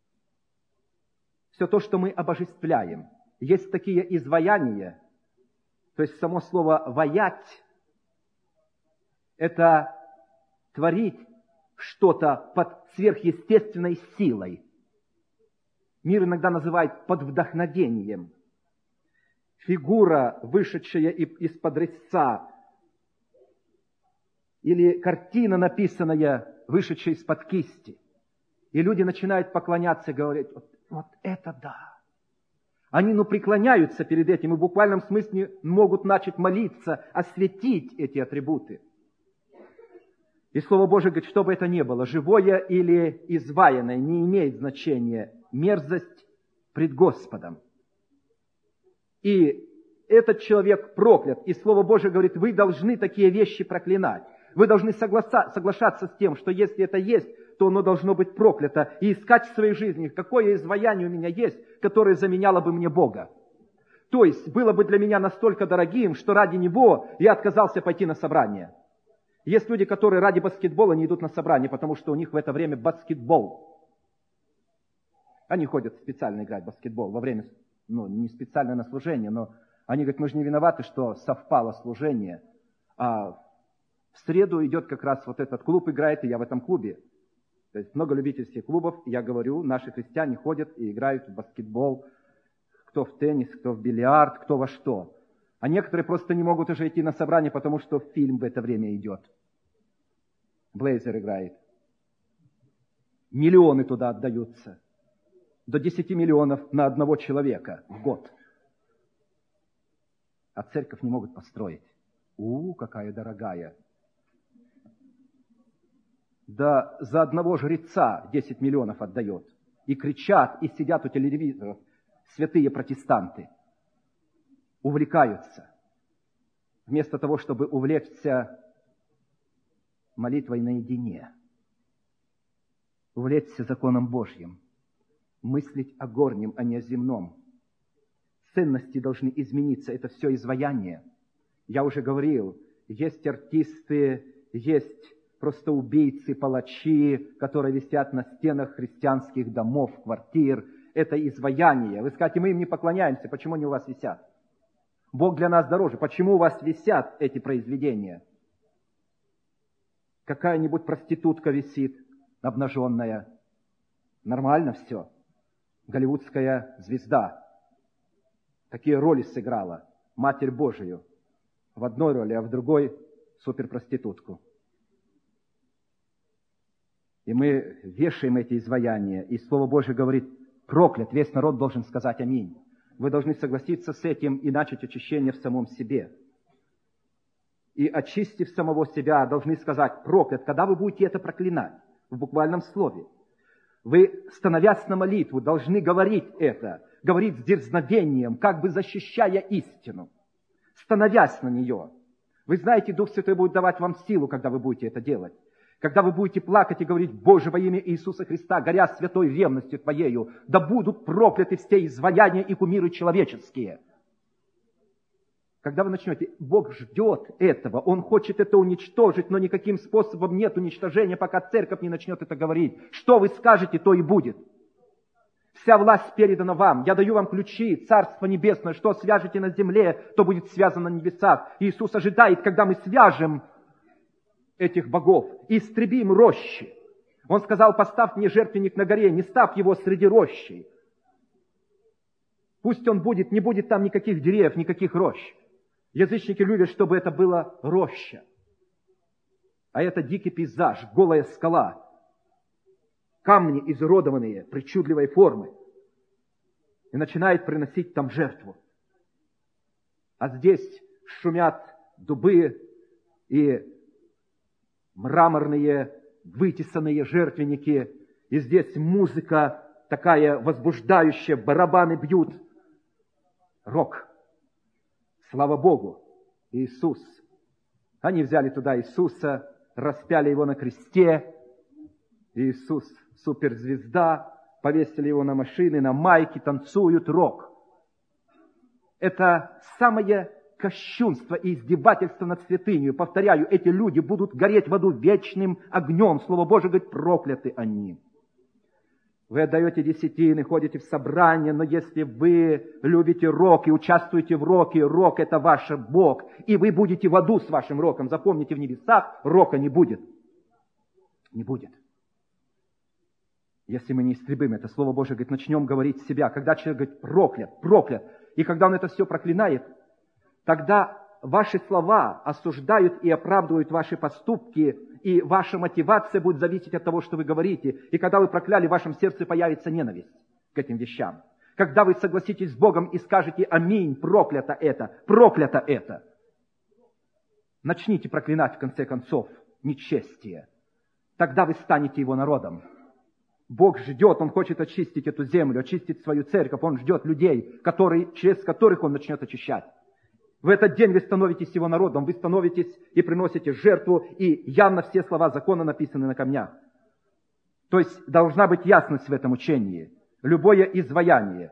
Все то, что мы обожествляем, есть такие изваяния, то есть само слово «ваять» — это творить что-то под сверхъестественной силой. Мир иногда называет под вдохновением. Фигура, вышедшая из-под резца, или картина, написанная, вышедшая из-под кисти. И люди начинают поклоняться и говорить, вот это да. Они преклоняются перед этим и в буквальном смысле могут начать молиться, осветить эти атрибуты. И Слово Божие говорит, что бы это ни было, живое или изваянное, не имеет значения. Мерзость пред Господом. И этот человек проклят. И Слово Божие говорит, вы должны такие вещи проклинать. Вы должны соглашаться с тем, что если это есть, то оно должно быть проклято. И искать в своей жизни, какое изваяние у меня есть, которое заменяло бы мне Бога. То есть, было бы для меня настолько дорогим, что ради него я отказался пойти на собрание. Есть люди, которые ради баскетбола не идут на собрание, потому что у них в это время баскетбол. Они ходят специально играть в баскетбол во время, не специально на служение, но они говорят, мы же не виноваты, что совпало служение. А в среду идет как раз вот этот клуб играет, и я в этом клубе. То есть много любительских клубов, и я говорю, наши христиане ходят и играют в баскетбол, кто в теннис, кто в бильярд, кто во что. А некоторые просто не могут уже идти на собрание, потому что фильм в это время идет. Блейзер играет. Миллионы туда отдаются. До 10 миллионов на одного человека в год. А церковь не могут построить. Какая дорогая. Да за одного жреца 10 миллионов отдает. И кричат, и сидят у телевизоров святые протестанты. Увлекаются. Вместо того, чтобы увлечься молитвой наедине. Увлечься законом Божьим. Мыслить о горнем, а не о земном. Ценности должны измениться. Это все изваяние. Я уже говорил, есть артисты, есть просто убийцы, палачи, которые висят на стенах христианских домов, квартир. Это изваяние. Вы скажете, мы им не поклоняемся. Почему они у вас висят? Бог для нас дороже. Почему у вас висят эти произведения? Какая-нибудь проститутка висит, обнаженная. Нормально все. Голливудская звезда. Такие роли сыграла. Матерь Божию. В одной роли, а в другой суперпроститутку. И мы вешаем эти изваяния, и Слово Божие говорит: проклят, весь народ должен сказать аминь. Вы должны согласиться с этим и начать очищение в самом себе. И, очистив самого себя, должны сказать: проклят. Когда вы будете это проклинать? В буквальном слове. Вы, становясь на молитву, должны говорить это, говорить с дерзновением, как бы защищая истину, становясь на нее. Вы знаете, Дух Святой будет давать вам силу, когда вы будете это делать. Когда вы будете плакать и говорить: Боже, во имя Иисуса Христа, горя святой ревностью Твоею, да будут прокляты все изваяния и кумиры человеческие. Когда вы начнете, Бог ждет этого, Он хочет это уничтожить, но никаким способом нет уничтожения, пока церковь не начнет это говорить. Что вы скажете, то и будет. Вся власть передана вам. Я даю вам ключи, Царство Небесное. Что свяжете на земле, то будет связано на небесах. Иисус ожидает, когда мы свяжем этих богов, и истребим рощи. Он сказал: поставь мне жертвенник на горе, не ставь его среди рощей. Пусть он будет, не будет там никаких деревьев, никаких рощ. Язычники любят, чтобы это была роща. А это дикий пейзаж, голая скала, камни изуродованные, причудливой формы. И начинает приносить там жертву. А здесь шумят дубы и мраморные, вытесанные жертвенники. И здесь музыка такая возбуждающая, барабаны бьют. Рок. Слава Богу, Иисус. Они взяли туда Иисуса, распяли Его на кресте. Иисус суперзвезда, повесили Его на машины, на майки, танцуют рок. Это самое кощунство и издевательство над святынью. Повторяю, эти люди будут гореть в аду вечным огнем. Слово Божие говорит: прокляты они. Вы отдаете десятины, ходите в собрания, но если вы любите рок и участвуете в роке, рок — это ваш Бог, и вы будете в аду с вашим роком. Запомните, в небесах рока не будет. Не будет. Если мы не истребим это, Слово Божие говорит, начнем говорить себя. Когда человек говорит: проклят, проклят, и когда он это все проклинает, тогда ваши слова осуждают и оправдывают ваши поступки, и ваша мотивация будет зависеть от того, что вы говорите. И когда вы прокляли, в вашем сердце появится ненависть к этим вещам. Когда вы согласитесь с Богом и скажете: аминь, проклято это, начните проклинать, в конце концов, нечестие. Тогда вы станете Его народом. Бог ждет, Он хочет очистить эту землю, очистить свою церковь. Он ждет людей, через которых Он начнет очищать. В этот день вы становитесь Его народом, вы становитесь и приносите жертву, и явно все слова закона написаны на камнях. То есть должна быть ясность в этом учении. Любое изваяние.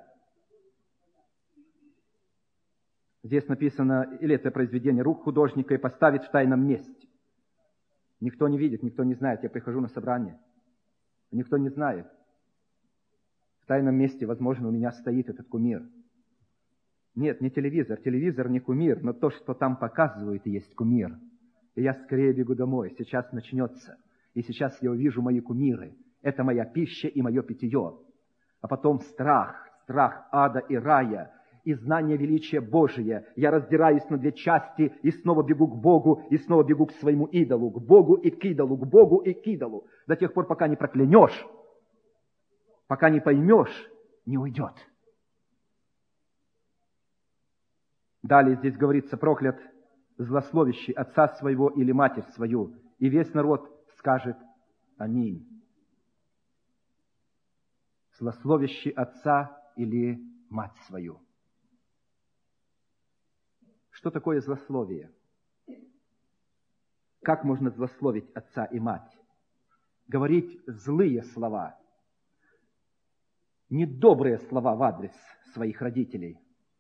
Здесь написано, или это произведение рук художника, и поставить в тайном месте. Никто не видит, никто не знает. Я прихожу на собрание, никто не знает. В тайном месте, возможно, у меня стоит этот кумир. Нет, не телевизор. Телевизор не кумир, но то, что там показывают, и есть кумир. И я скорее бегу домой. Сейчас начнется. И сейчас я увижу мои кумиры. Это моя пища и мое питье. А потом страх ада и рая, и знание величия Божия. Я раздираюсь на две части и снова бегу к Богу, и снова бегу к своему идолу. К Богу и к идолу, к Богу и к идолу. До тех пор, пока не проклянешь, пока не поймешь, не уйдет. Далее здесь говорится: проклят злословящий отца своего или матерь свою, и весь народ скажет аминь. Злословящий отца или мать свою. Что такое злословие? Как можно злословить отца и мать? Говорить злые слова, недобрые слова в адрес своих родителей.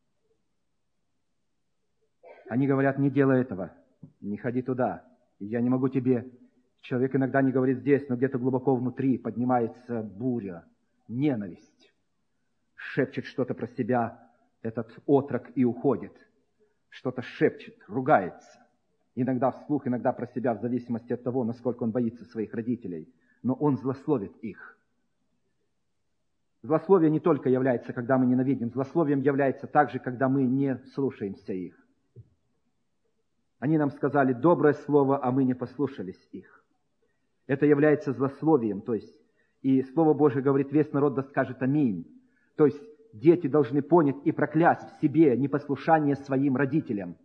Они говорят: не делай этого, не ходи туда, я не могу тебе. Человек иногда не говорит здесь, но где-то глубоко внутри поднимается буря, ненависть. Шепчет что-то про себя этот отрок и уходит. Что-то шепчет, ругается. Иногда вслух, иногда про себя, в зависимости от того, насколько он боится своих родителей. Но он злословит их. Злословие не только является, когда мы ненавидим. Злословием является также, когда мы не слушаемся их. Они нам сказали доброе слово, а мы не послушались их. Это является злословием, то есть, и Слово Божие говорит, весь народ да скажет аминь. То есть, дети должны понять и проклясть в себе непослушание своим родителям.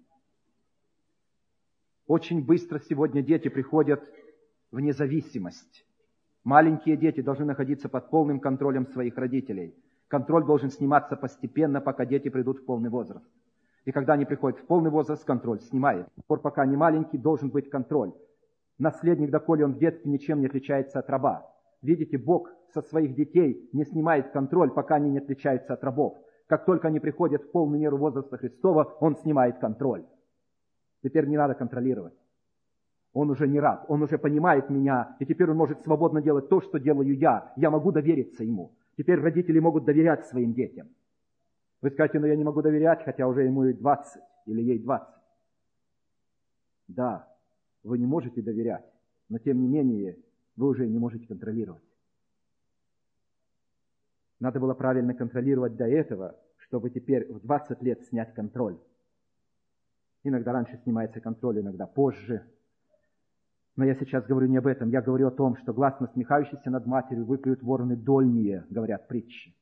Очень быстро сегодня дети приходят в независимость. Маленькие дети должны находиться под полным контролем своих родителей. Контроль должен сниматься постепенно, пока дети придут в полный возраст. И когда они приходят в полный возраст, контроль снимает. Пока они маленькие, должен быть контроль. Наследник, доколе он в детстве, ничем не отличается от раба. Видите, Бог со своих детей не снимает контроль, пока они не отличаются от рабов. Как только они приходят в полную меру возраста Христова, Он снимает контроль. Теперь не надо контролировать. Он уже не раб, он уже понимает меня, и теперь он может свободно делать то, что делаю я. Я могу довериться ему. Теперь родители могут доверять своим детям. Вы скажете, но я не могу доверять, хотя уже ему и 20, или ей 20. Да, вы не можете доверять, но тем не менее вы уже не можете контролировать. Надо было правильно контролировать до этого, чтобы теперь в 20 лет снять контроль. Иногда раньше снимается контроль, иногда позже. Но я сейчас говорю не об этом. Я говорю о том, что глас насмехающийся над матерью выклюют вороны дольние, говорят притчи.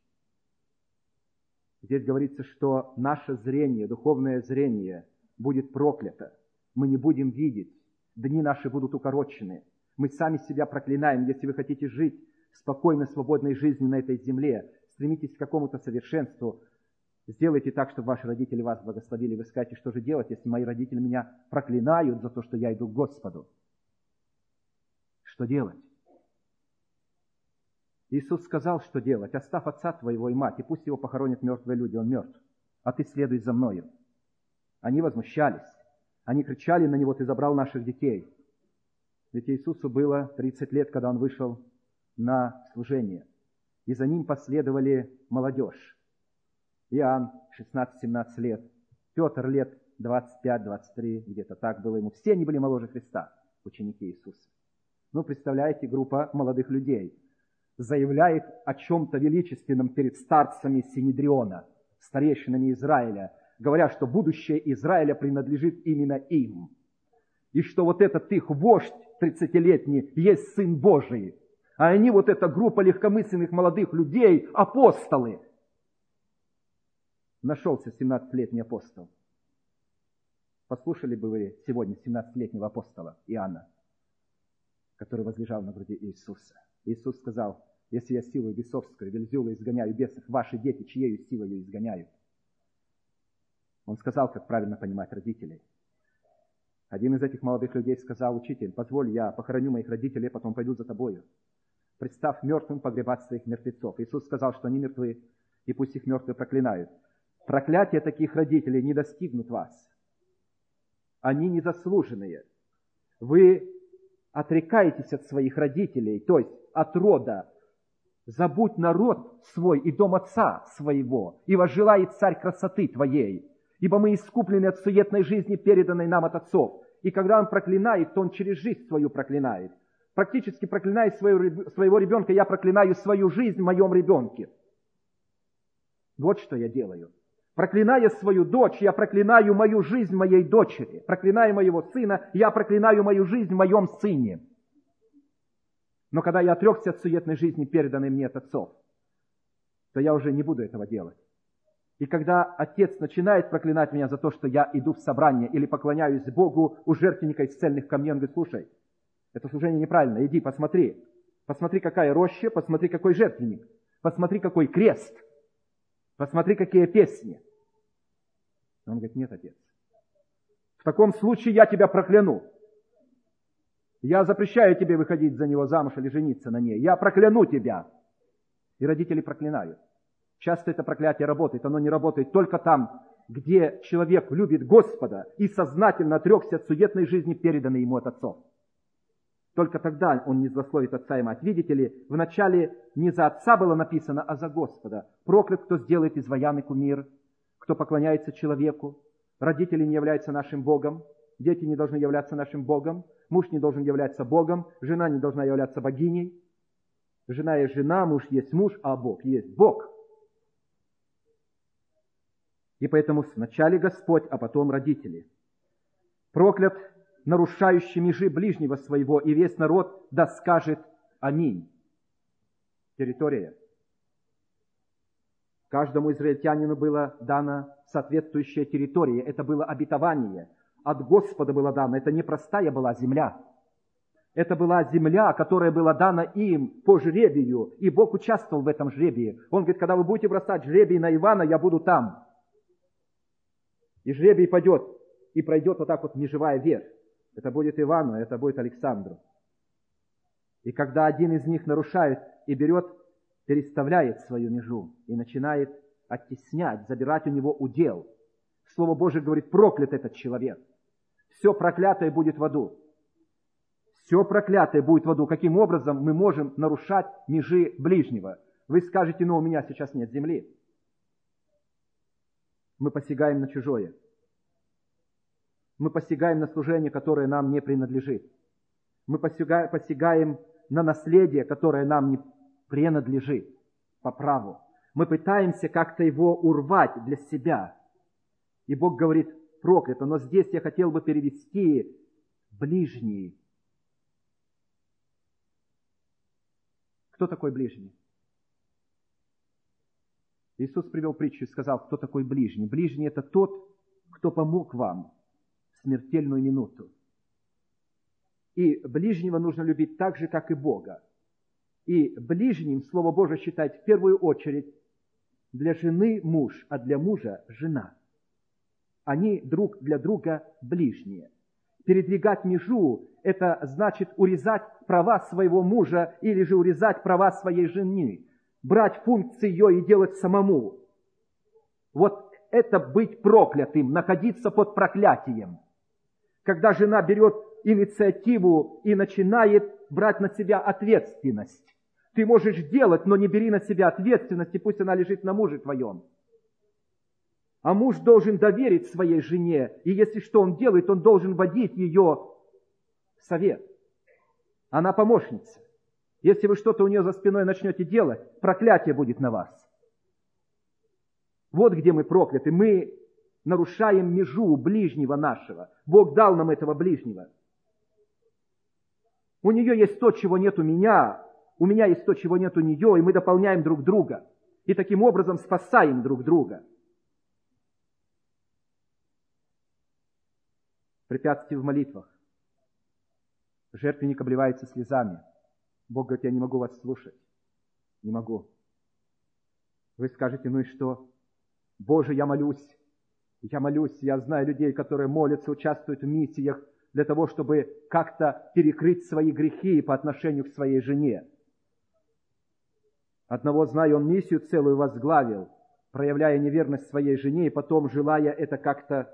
Здесь говорится, что наше зрение, духовное зрение будет проклято. Мы не будем видеть. Дни наши будут укорочены. Мы сами себя проклинаем. Если вы хотите жить спокойной, свободной жизнью на этой земле, стремитесь к какому-то совершенству, сделайте так, чтобы ваши родители вас благословили. Вы скажете, что же делать, если мои родители меня проклинают за то, что я иду к Господу? Что делать? Иисус сказал, что делать. Оставь отца твоего и мать, и пусть его похоронят мертвые люди. Он мертв. А ты следуй за мною. Они возмущались. Они кричали на него, ты забрал наших детей. Ведь Иисусу было 30 лет, когда он вышел на служение. И за ним последовали молодежь. Иоанн 16-17 лет. Петр лет 25-23, где-то так было ему. Все они были моложе Христа, ученики Иисуса. Ну, представляете, группа молодых людей заявляет о чем-то величественном перед старцами Синедриона, старейшинами Израиля, говоря, что будущее Израиля принадлежит именно им. И что вот этот их вождь 30-летний есть Сын Божий. А они, вот эта группа легкомысленных молодых людей, апостолы. Нашелся 17-летний апостол. Послушали бы вы сегодня 17-летнего апостола Иоанна, который возлежал на груди Иисуса. Иисус сказал, если я силой бесовской, Вельзевула изгоняю бесов, ваши дети, чьею силою изгоняют? Он сказал, как правильно понимать родителей. Один из этих молодых людей сказал, учитель, позволь, я похороню моих родителей, а потом пойду за тобою. Представь мертвым погребать своих мертвецов. Иисус сказал, что они мертвы, и пусть их мертвые проклинают. Проклятие таких родителей не достигнут вас. Они незаслуженные. Вы отрекаетесь от своих родителей, то есть от рода. Забудь народ свой и дом отца своего, и возжелает царь красоты твоей. Ибо мы искуплены от суетной жизни, переданной нам от отцов. И когда он проклинает, то он через жизнь свою проклинает. Практически проклиная своего ребенка, я проклинаю свою жизнь в моем ребенке. Вот что я делаю. Проклиная свою дочь, я проклинаю мою жизнь моей дочери. Проклиная моего сына, я проклинаю мою жизнь в моем сыне. Но когда я отрекся от суетной жизни, переданной мне от отцов, то я уже не буду этого делать. И когда отец начинает проклинать меня за то, что я иду в собрание или поклоняюсь Богу у жертвенника из цельных камней, он говорит, слушай, это служение неправильно, иди посмотри. Посмотри, какая роща, посмотри, какой жертвенник, посмотри, какой крест, посмотри, какие песни. Он говорит, нет, отец, в таком случае я тебя прокляну. Я запрещаю тебе выходить за него замуж или жениться на ней. Я прокляну тебя. И родители проклинают. Часто это проклятие работает. Оно не работает только там, где человек любит Господа и сознательно отрекся от суетной жизни, переданной ему от отцов. Только тогда он не злословит отца и мать. Видите ли, вначале не за отца было написано, а за Господа. Проклят, кто сделает изваянный кумир, кто поклоняется человеку. Родители не являются нашим Богом. Дети не должны являться нашим Богом. Муж не должен являться Богом. Жена не должна являться богиней. Жена есть жена, муж есть муж, а Бог есть Бог. И поэтому сначала Господь, а потом родители. Проклят, нарушающий межи ближнего своего, и весь народ да скажет аминь. Территория. Каждому израильтянину была дана соответствующая территория. Это было обетование. От Господа было дано. Это не простая была земля. Это была земля, которая была дана им по жребию. И Бог участвовал в этом жребии. Он говорит, когда вы будете бросать жребий на Ивана, я буду там. И жребий пойдет. И пройдет вот так вот межевая вверх. Это будет Ивану, это будет Александру. И когда один из них нарушает и берет, переставляет свою межу и начинает оттеснять, забирать у него удел. Слово Божие говорит, проклят этот человек. Все проклятое будет в аду. Все проклятое будет в аду. Каким образом мы можем нарушать межи ближнего? Вы скажете, у меня сейчас нет земли. Мы посягаем на чужое. Мы посягаем на служение, которое нам не принадлежит. Мы посягаем на наследие, которое нам не принадлежит по праву. Мы пытаемся как-то его урвать для себя. И Бог говорит, проклято. Но здесь я хотел бы перевести ближний. Кто такой ближний? Иисус привел притчу и сказал, кто такой ближний. Ближний – это тот, кто помог вам в смертельную минуту. И ближнего нужно любить так же, как и Бога. И ближним Слово Божие считает в первую очередь для жены муж, а для мужа жена. Они друг для друга ближние. Передвигать межу – это значит урезать права своего мужа или же урезать права своей жены. Брать функции ее и делать самому. Вот это быть проклятым, находиться под проклятием. Когда жена берет инициативу и начинает брать на себя ответственность. Ты можешь делать, но не бери на себя ответственность, и пусть она лежит на муже твоем. А муж должен доверить своей жене, и если что он делает, он должен водить ее в совет. Она помощница. Если вы что-то у нее за спиной начнете делать, проклятие будет на вас. Вот где мы прокляты. Мы нарушаем межу ближнего нашего. Бог дал нам этого ближнего. У нее есть то, чего нет у меня есть то, чего нет у нее, и мы дополняем друг друга. И таким образом спасаем друг друга. Препятствия в молитвах. Жертвенник обливается слезами. Бог говорит, я не могу вас слушать. Не могу. Вы скажете, и что? Боже, я молюсь, я знаю людей, которые молятся, участвуют в миссиях для того, чтобы как-то перекрыть свои грехи по отношению к своей жене. Одного знаю, он миссию целую возглавил, проявляя неверность своей жене, и потом, желая это как-то,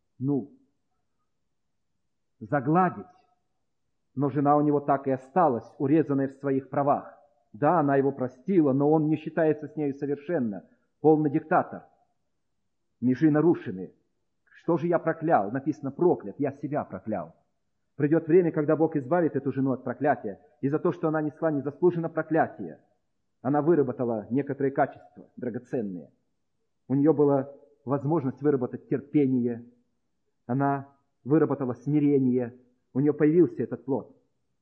загладить. Но жена у него так и осталась, урезанная в своих правах. Да, она его простила, но он не считается с нею совершенно. Полный диктатор. Межи нарушены. Что же я проклял? Написано проклят. Я себя проклял. Придет время, когда Бог избавит эту жену от проклятия. И за то, что она несла незаслуженно проклятие, она выработала некоторые качества драгоценные. У нее была возможность выработать терпение. Она выработала смирение. У нее появился этот плод.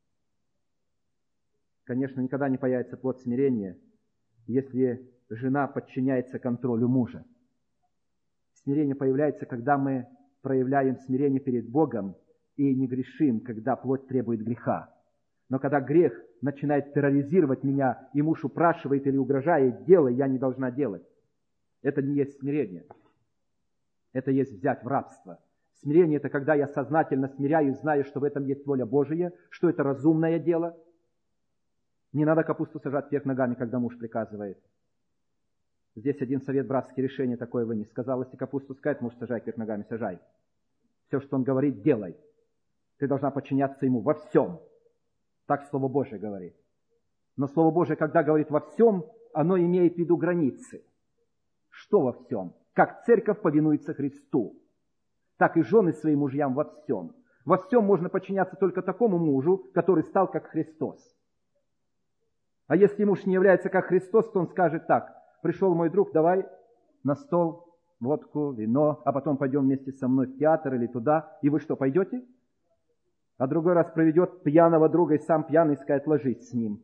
Конечно, никогда не появится плод смирения, если жена подчиняется контролю мужа. Смирение появляется, когда мы проявляем смирение перед Богом и не грешим, когда плоть требует греха. Но когда грех начинает терроризировать меня, и муж упрашивает или угрожает, делай, я не должна делать. Это не есть смирение. Это есть взять в рабство. Смирение – это когда я сознательно смиряюсь, зная, что в этом есть воля Божия, что это разумное дело. Не надо капусту сажать вверх ногами, когда муж приказывает. Здесь один совет братский, решение такое вынес. Сказал, если капусту сказать, муж сажай вверх ногами, сажай. Все, что он говорит, делай. Ты должна подчиняться ему во всем. Так Слово Божие говорит. Но Слово Божие, когда говорит во всем, оно имеет в виду границы. Что во всем? Как церковь повинуется Христу, так и жены своим мужьям во всем. Во всем можно подчиняться только такому мужу, который стал как Христос. А если муж не является как Христос, то он скажет так: пришел мой друг, давай на стол водку, вино, а потом пойдем вместе со мной в театр или туда. И вы что, пойдете? А другой раз проведет пьяного друга и сам пьяный скажет, ложись с ним.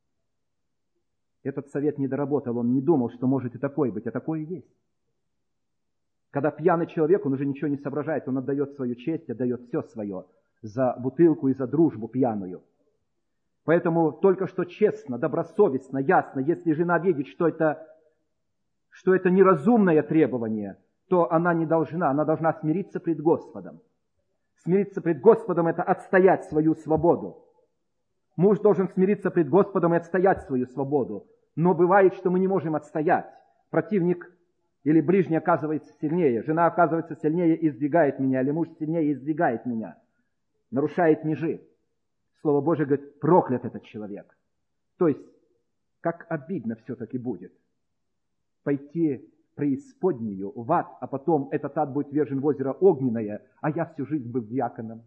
Этот совет не доработал, он не думал, что может и такое быть, а такое есть. Когда пьяный человек, он уже ничего не соображает, он отдает свою честь, отдает все свое за бутылку и за дружбу пьяную. Поэтому только что честно, добросовестно, ясно, если жена видит, что это неразумное требование, то она не должна, она должна смириться пред Господом. Смириться пред Господом – это отстоять свою свободу. Муж должен смириться пред Господом и отстоять свою свободу. Но бывает, что мы не можем отстоять. Противник или ближний оказывается сильнее, жена оказывается сильнее и сдвигает меня, или муж сильнее и сдвигает меня, нарушает межи. Слово Божие говорит, проклят этот человек. То есть, как обидно все-таки будет пойти в преисподнюю, в ад, а потом этот ад будет вержен в озеро огненное, а я всю жизнь был диаконом.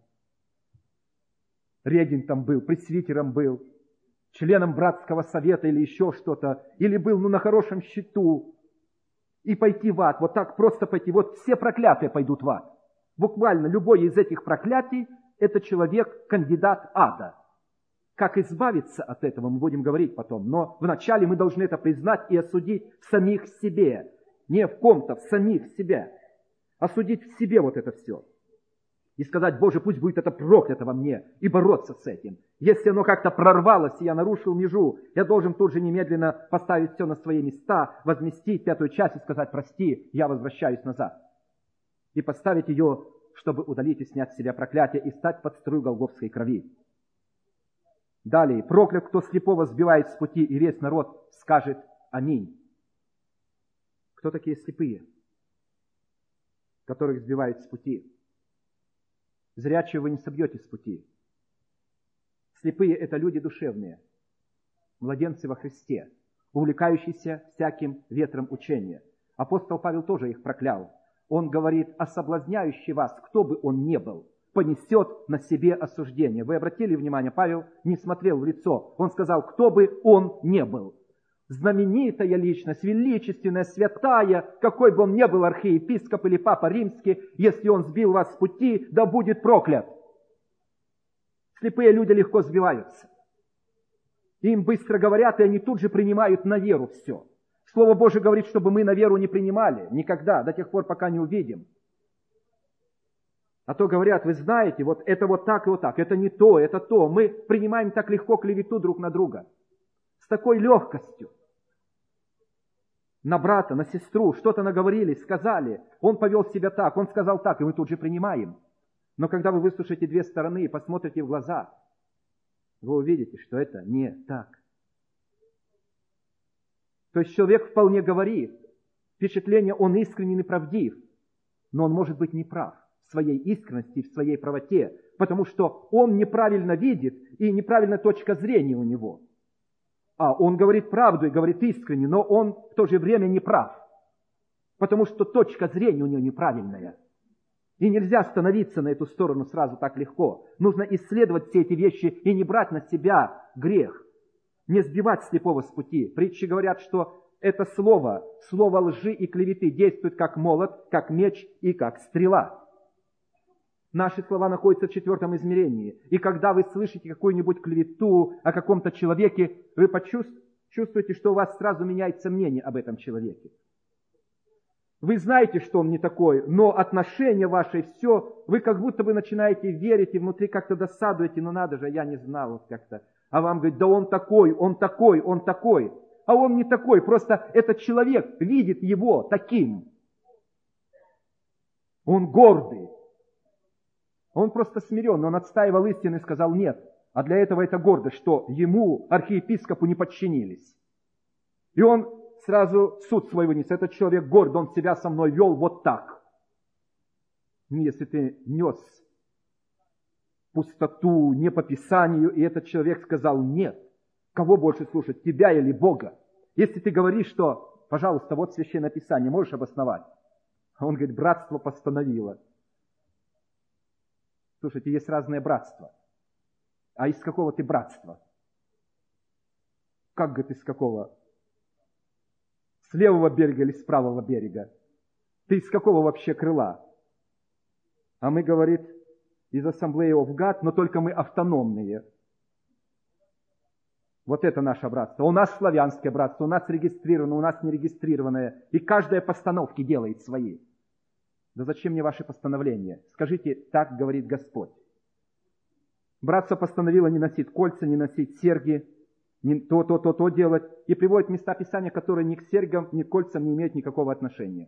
Регентом был, пресвитером был, членом братского совета или еще что-то, или был на хорошем счету, и пойти в ад, вот так просто пойти, вот все проклятые пойдут в ад. Буквально любой из этих проклятий – это человек, кандидат ада. Как избавиться от этого, мы будем говорить потом, но вначале мы должны это признать и осудить в самих себе, не в ком-то, в самих себе. Осудить в себе вот это все. И сказать, Боже, пусть будет это проклято во мне, и бороться с этим. Если оно как-то прорвалось, и я нарушил межу, я должен тут же немедленно поставить все на свои места, возместить пятую часть и сказать, прости, я возвращаюсь назад. И поставить ее, чтобы удалить и снять с себя проклятие, и стать под струю голгофской крови. Далее, проклят, кто слепого сбивает с пути, и весь народ скажет аминь. Кто такие слепые, которых сбивают с пути? Зрячего вы не собьете с пути. Слепые – это люди душевные, младенцы во Христе, увлекающиеся всяким ветром учения. Апостол Павел тоже их проклял. Он говорит, а соблазняющий вас, кто бы он ни был, понесет на себе осуждение. Вы обратили внимание, Павел не смотрел в лицо. Он сказал, кто бы он ни был. Знаменитая личность, величественная, святая, какой бы он ни был, архиепископ или папа римский, если он сбил вас с пути, да будет проклят. Слепые люди легко сбиваются. Им быстро говорят, и они тут же принимают на веру все. Слово Божие говорит, чтобы мы на веру не принимали никогда, до тех пор, пока не увидим. А то говорят, вы знаете, вот это вот так и вот так, это не то, это то. Мы принимаем так легко клевету друг на друга. С такой легкостью. На брата, на сестру, что-то наговорили, сказали. Он повел себя так, он сказал так, и мы тут же принимаем. Но когда вы выслушаете две стороны и посмотрите в глаза, вы увидите, что это не так. То есть человек вполне говорит, впечатление он искренен и правдив, но он может быть неправ в своей искренности, в своей правоте, потому что он неправильно видит и неправильная точка зрения у него. А он говорит правду и говорит искренне, но он в то же время не прав, потому что точка зрения у него неправильная. И нельзя становиться на эту сторону сразу так легко. Нужно исследовать все эти вещи и не брать на себя грех, не сбивать слепого с пути. Притчи говорят, что это слово лжи и клеветы действует как молот, как меч и как стрела. Наши слова находятся в 4 измерении. И когда вы слышите какую-нибудь клевету о каком-то человеке, вы почувствуете, что у вас сразу меняется мнение об этом человеке. Вы знаете, что он не такой, но отношение ваше, все, вы как будто бы начинаете верить и внутри как-то досадуете, ну надо же, я не знал вот как-то. А вам говорят, да он такой, он такой, он такой. А он не такой, просто этот человек видит его таким. Он гордый. Он просто смирен, он отстаивал истину и сказал нет. А для этого это гордость, что ему, архиепископу, не подчинились. И он сразу суд свой вынес. Этот человек горд, он себя со мной вел вот так. Если ты нес пустоту не по Писанию, и этот человек сказал нет, кого больше слушать, тебя или Бога? Если ты говоришь, что, пожалуйста, вот Священное Писание, можешь обосновать? А он говорит, братство постановило. Слушайте, есть разные братства. А из какого ты братства? Как, говорит, из какого? С левого берега или с правого берега? Ты из какого вообще крыла? А мы, говорит, из Assembly of God, но только мы автономные. Вот это наше братство. У нас славянское братство, у нас регистрированное, у нас нерегистрированное. И каждая постановки делает свои. Да зачем мне ваши постановления? Скажите, так говорит Господь. Братство постановило не носить кольца, не носить серьги, не то делать. И приводит места Писания, которые ни к серьгам, ни к кольцам не имеют никакого отношения.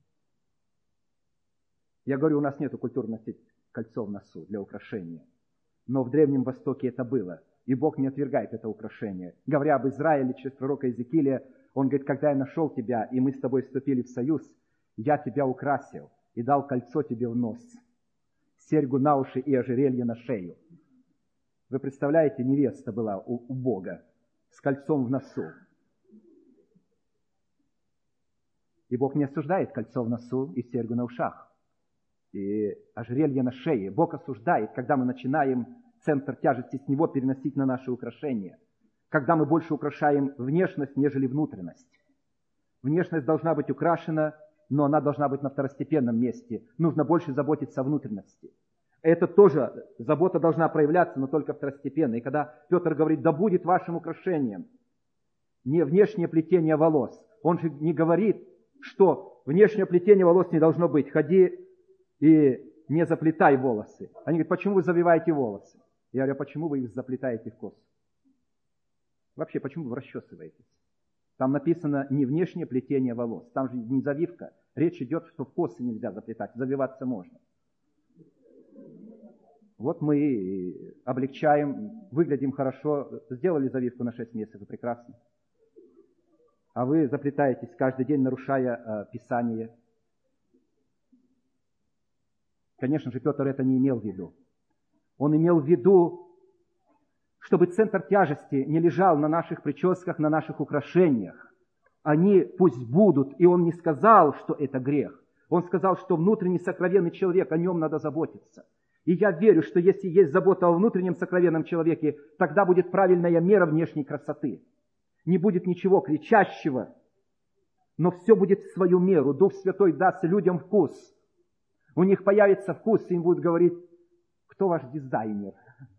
Я говорю, у нас нет культуры носить кольцо в носу для украшения. Но в Древнем Востоке это было. И Бог не отвергает это украшение. Говоря об Израиле через пророка Иезекииля, он говорит, когда я нашел тебя, и мы с тобой вступили в союз, я тебя украсил и дал кольцо тебе в нос, серьгу на уши и ожерелье на шею. Вы представляете, невеста была у Бога с кольцом в носу. И Бог не осуждает кольцо в носу и серьгу на ушах. И ожерелье на шее. Бог осуждает, когда мы начинаем центр тяжести с него переносить на наши украшения. Когда мы больше украшаем внешность, нежели внутренность. Внешность должна быть украшена, но она должна быть на второстепенном месте. Нужно больше заботиться о внутренности. Это тоже, забота должна проявляться, но только второстепенно. И когда Петр говорит, да будет вашим украшением не внешнее плетение волос. Он же не говорит, что внешнее плетение волос не должно быть. Ходи и не заплетай волосы. Они говорят, почему вы завиваете волосы? Я говорю, почему вы их заплетаете в косу? Вообще, почему вы расчесываетесь? Там написано не внешнее плетение волос. Там же не завивка. Речь идет, что в косы нельзя заплетать. Завиваться можно. Вот мы облегчаем, выглядим хорошо. Сделали завивку на 6 месяцев, прекрасно. А вы заплетаетесь каждый день, нарушая Писание. Конечно же, Петр это не имел в виду. Он имел в виду, чтобы центр тяжести не лежал на наших прическах, на наших украшениях. Они пусть будут. И он не сказал, что это грех. Он сказал, что внутренний сокровенный человек, о нем надо заботиться. И я верю, что если есть забота о внутреннем сокровенном человеке, тогда будет правильная мера внешней красоты. Не будет ничего кричащего, но все будет в свою меру. Дух Святой даст людям вкус. У них появится вкус, и им будут говорить, кто ваш дизайнер?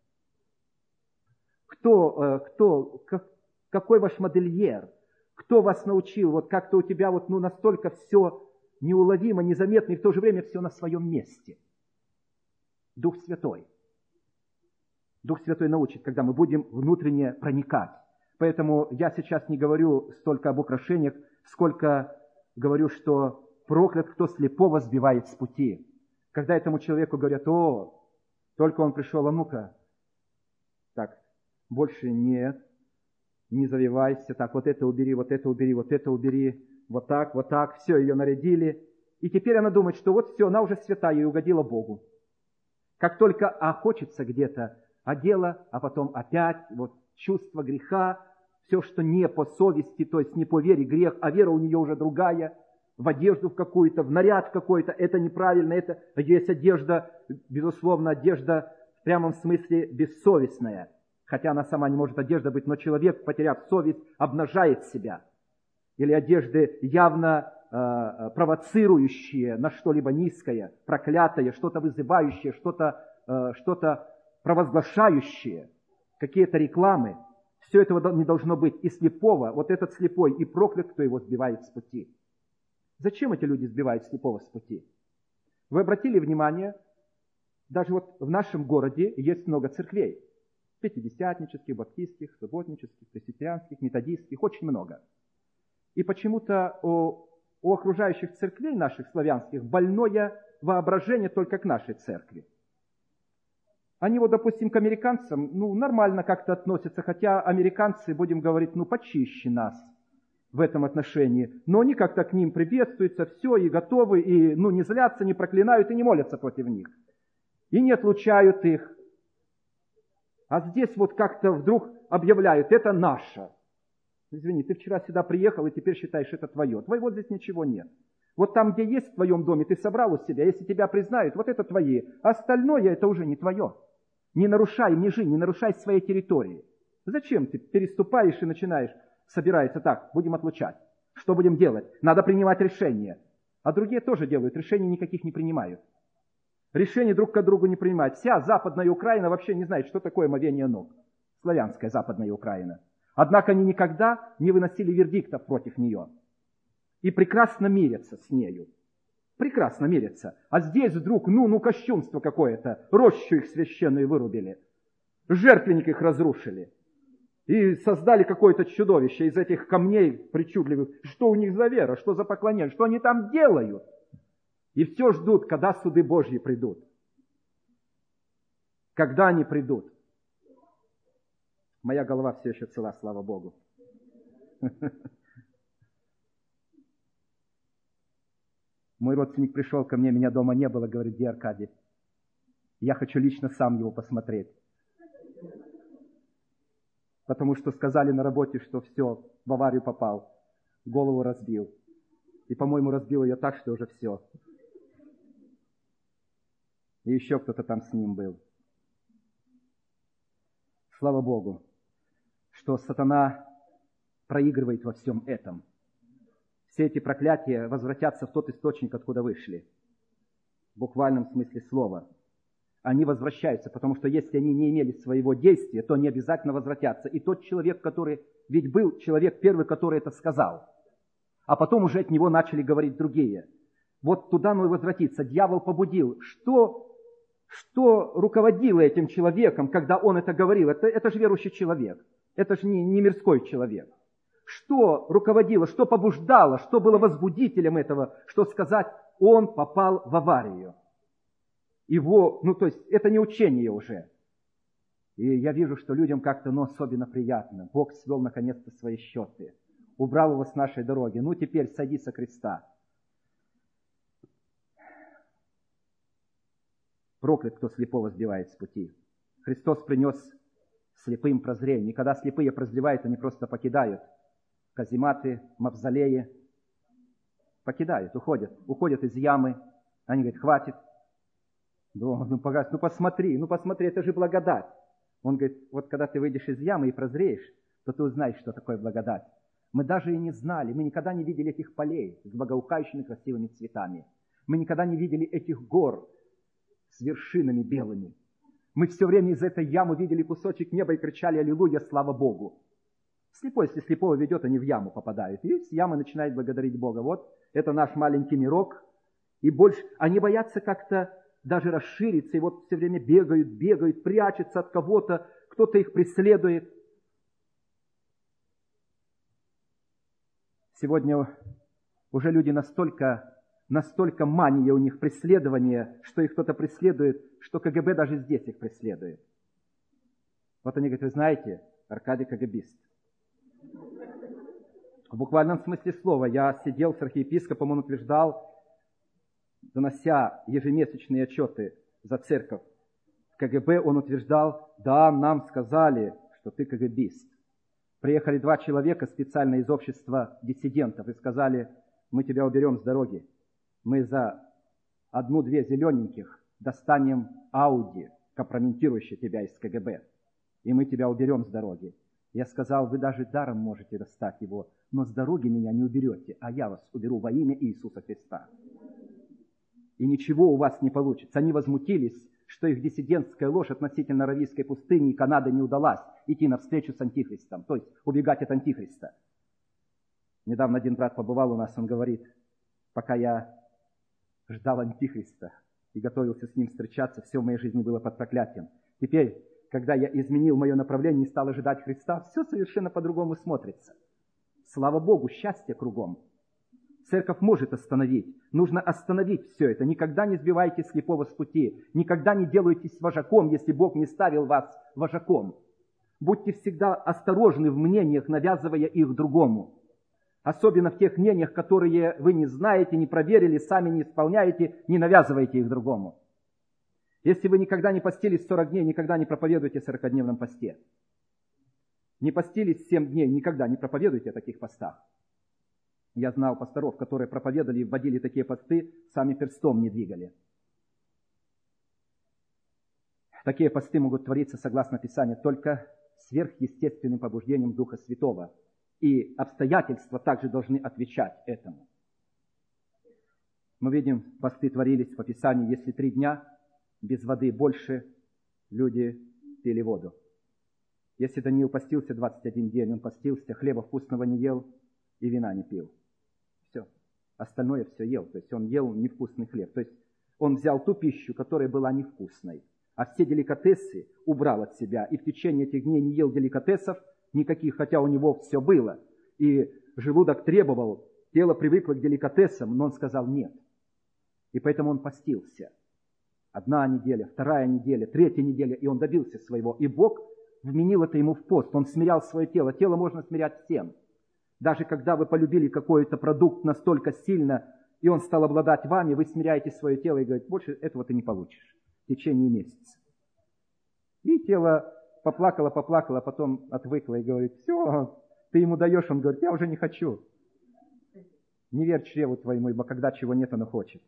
Какой ваш модельер? Кто вас научил? Вот как-то у тебя настолько все неуловимо, незаметно, и в то же время все на своем месте. Дух Святой. Дух Святой научит, когда мы будем внутренне проникать. Поэтому я сейчас не говорю столько об украшениях, сколько говорю, что проклят, кто слепого сбивает с пути. Когда этому человеку говорят, только он пришел, а ну-ка, так, больше нет, не завивайся, так, вот это убери, вот это убери, вот это убери, вот так, все, ее нарядили. И теперь она думает, что вот все, она уже святая и угодила Богу. Как только хочется где-то, одела, а потом опять вот чувство греха, все, что не по совести, то есть не по вере, грех, а вера у нее уже другая, в одежду в какую-то, в наряд какой-то, это неправильно, это есть одежда, безусловно, одежда в прямом смысле бессовестная, хотя она сама не может одежда быть, но человек, потеряв совесть, обнажает себя. Или одежды явно провоцирующие на что-либо низкое, проклятое, что-то вызывающее, что-то провозглашающее, какие-то рекламы. Все этого не должно быть. И слепого, вот этот слепой, и проклят, кто его сбивает с пути. Зачем эти люди сбивают слепого с пути? Вы обратили внимание, даже вот в нашем городе есть много церквей. Пятидесятнических, баптистских, субботнических, пресвитерианских, методистских, очень много. И почему-то у окружающих церквей наших славянских больное воображение только к нашей церкви. Они допустим, к американцам, нормально как-то относятся, хотя американцы, будем говорить, почище нас в этом отношении. Но они как-то к ним приветствуются, все, и готовы, и, не злятся, не проклинают, и не молятся против них. И не отлучают их. А здесь вот как-то вдруг объявляют, это наше. Извини, ты вчера сюда приехал, и теперь считаешь, это твое. Твоего здесь ничего нет. Вот там, где есть в твоем доме, ты собрал у себя, если тебя признают, вот это твои. А остальное, это уже не твое. Не нарушай межи, не нарушай своей территории. Зачем ты переступаешь и начинаешь, собирается так, будем отлучать. Что будем делать? Надо принимать решение. А другие тоже делают, решений никаких не принимают. Решений друг к другу не принимают. Вся Западная Украина вообще не знает, что такое омовение ног. Славянская Западная Украина. Однако они никогда не выносили вердиктов против нее. И прекрасно мирятся с нею. Прекрасно мирятся. А здесь вдруг, кощунство какое-то. Рощу их священную вырубили. Жертвенник их разрушили. И создали какое-то чудовище из этих камней причудливых. Что у них за вера, что за поклонение, что они там делают? И все ждут, когда суды Божьи придут. Когда они придут? Моя голова все еще цела, слава Богу. Мой родственник пришел ко мне, меня дома не было, говорит: где Аркадий? Я хочу лично сам его посмотреть. Потому что сказали на работе, что все, в аварию попал, голову разбил. И, по-моему, разбил ее так, что уже все. И еще кто-то там с ним был. Слава Богу, что сатана проигрывает во всем этом. Все эти проклятия возвратятся в тот источник, откуда вышли. В буквальном смысле слова. Они возвращаются, потому что если они не имели своего действия, то они обязательно возвратятся. И тот человек, который... Ведь был человек первый, который это сказал. А потом уже от него начали говорить другие. Вот туда оно и возвратится. Дьявол побудил. Что руководило этим человеком, когда он это говорил? Это же верующий человек. Это же не мирской человек. Что руководило, что побуждало, что было возбудителем этого, что сказать, он попал в аварию. Его, то есть это не учение уже. И я вижу, что людям как-то, особенно приятно. Бог свел наконец-то свои счеты. Убрал его с нашей дороги. Теперь сойди со креста. Проклят, кто слепого сбивает с пути. Христос принес слепым прозрение. И когда слепые прозревают, они просто покидают казематы, мавзолеи. Покидают, уходят из ямы. Они говорят: хватит. Посмотри, это же благодать. Он говорит: вот когда ты выйдешь из ямы и прозреешь, то ты узнаешь, что такое благодать. Мы даже и не знали, мы никогда не видели этих полей с благоухающими красивыми цветами. Мы никогда не видели этих гор с вершинами белыми. Мы все время из этой ямы видели кусочек неба и кричали: аллилуйя, слава Богу. Слепой, если слепого ведет, они в яму попадают. И с ямы начинают благодарить Бога. Вот это наш маленький мирок. И больше они боятся как-то даже расшириться, и вот все время бегают, прячутся от кого-то, кто-то их преследует. Сегодня уже люди настолько мания у них преследования, что их кто-то преследует, что КГБ даже здесь их преследует. Вот они говорят: вы знаете, Аркадий КГБист. В буквальном смысле слова. Я сидел с архиепископом, он утверждал, донося ежемесячные отчеты за церковь в КГБ, он утверждал: да, нам сказали, что ты КГБист. Приехали 2 человека специально из общества диссидентов и сказали: мы тебя уберем с дороги. Мы за 1-2 зелененьких достанем Ауди, компрометирующий тебя из КГБ, и мы тебя уберем с дороги. Я сказал: вы даже даром можете достать его, но с дороги меня не уберете, а я вас уберу во имя Иисуса Христа. И ничего у вас не получится. Они возмутились, что их диссидентская ложь относительно Аравийской пустыни и Канады не удалась идти навстречу с Антихристом, то есть убегать от Антихриста. Недавно один брат побывал у нас, он говорит: пока я ждал Антихриста и готовился с ним встречаться, все в моей жизни было под проклятием. Теперь, когда я изменил мое направление и стал ожидать Христа, все совершенно по-другому смотрится. Слава Богу, счастье кругом. Церковь может остановить. Нужно остановить все это. Никогда не сбивайте слепого с пути. Никогда не делайтесь вожаком, если Бог не ставил вас вожаком. Будьте всегда осторожны в мнениях, навязывая их другому. Особенно в тех мнениях, которые вы не знаете, не проверили, сами не исполняете, не навязывайте их другому. Если вы никогда не постились 40 дней, никогда не проповедуйте о 40-дневном посте. Не постились 7 дней, никогда не проповедуйте о таких постах. Я знал пасторов, которые проповедовали и вводили такие посты, сами перстом не двигали. Такие посты могут твориться, согласно Писанию, только сверхъестественным побуждением Духа Святого. И обстоятельства также должны отвечать этому. Мы видим, посты творились по Писанию, если 3 дня без воды больше, люди пили воду. Если Даниил постился 21 день, он постился, хлеба вкусного не ел и вина не пил. Все. Остальное все ел. То есть он ел невкусный хлеб. То есть он взял ту пищу, которая была невкусной, а все деликатесы убрал от себя. И в течение этих дней не ел деликатесов никаких, хотя у него все было. И желудок требовал, тело привыкло к деликатесам, но он сказал нет. И поэтому он постился. 1 неделя, 2 неделя, 3 неделя, и он добился своего. И Бог вменил это ему в пост. Он смирял свое тело. Тело можно смирять всем. Даже когда вы полюбили какой-то продукт настолько сильно, и он стал обладать вами, вы смиряете свое тело и говорите, больше этого ты не получишь в течение месяца. И тело поплакало, а потом отвыкло и говорит, все, ты ему даешь, он говорит, я уже не хочу. Не верь чреву твоему, ибо когда чего нет, оно хочет.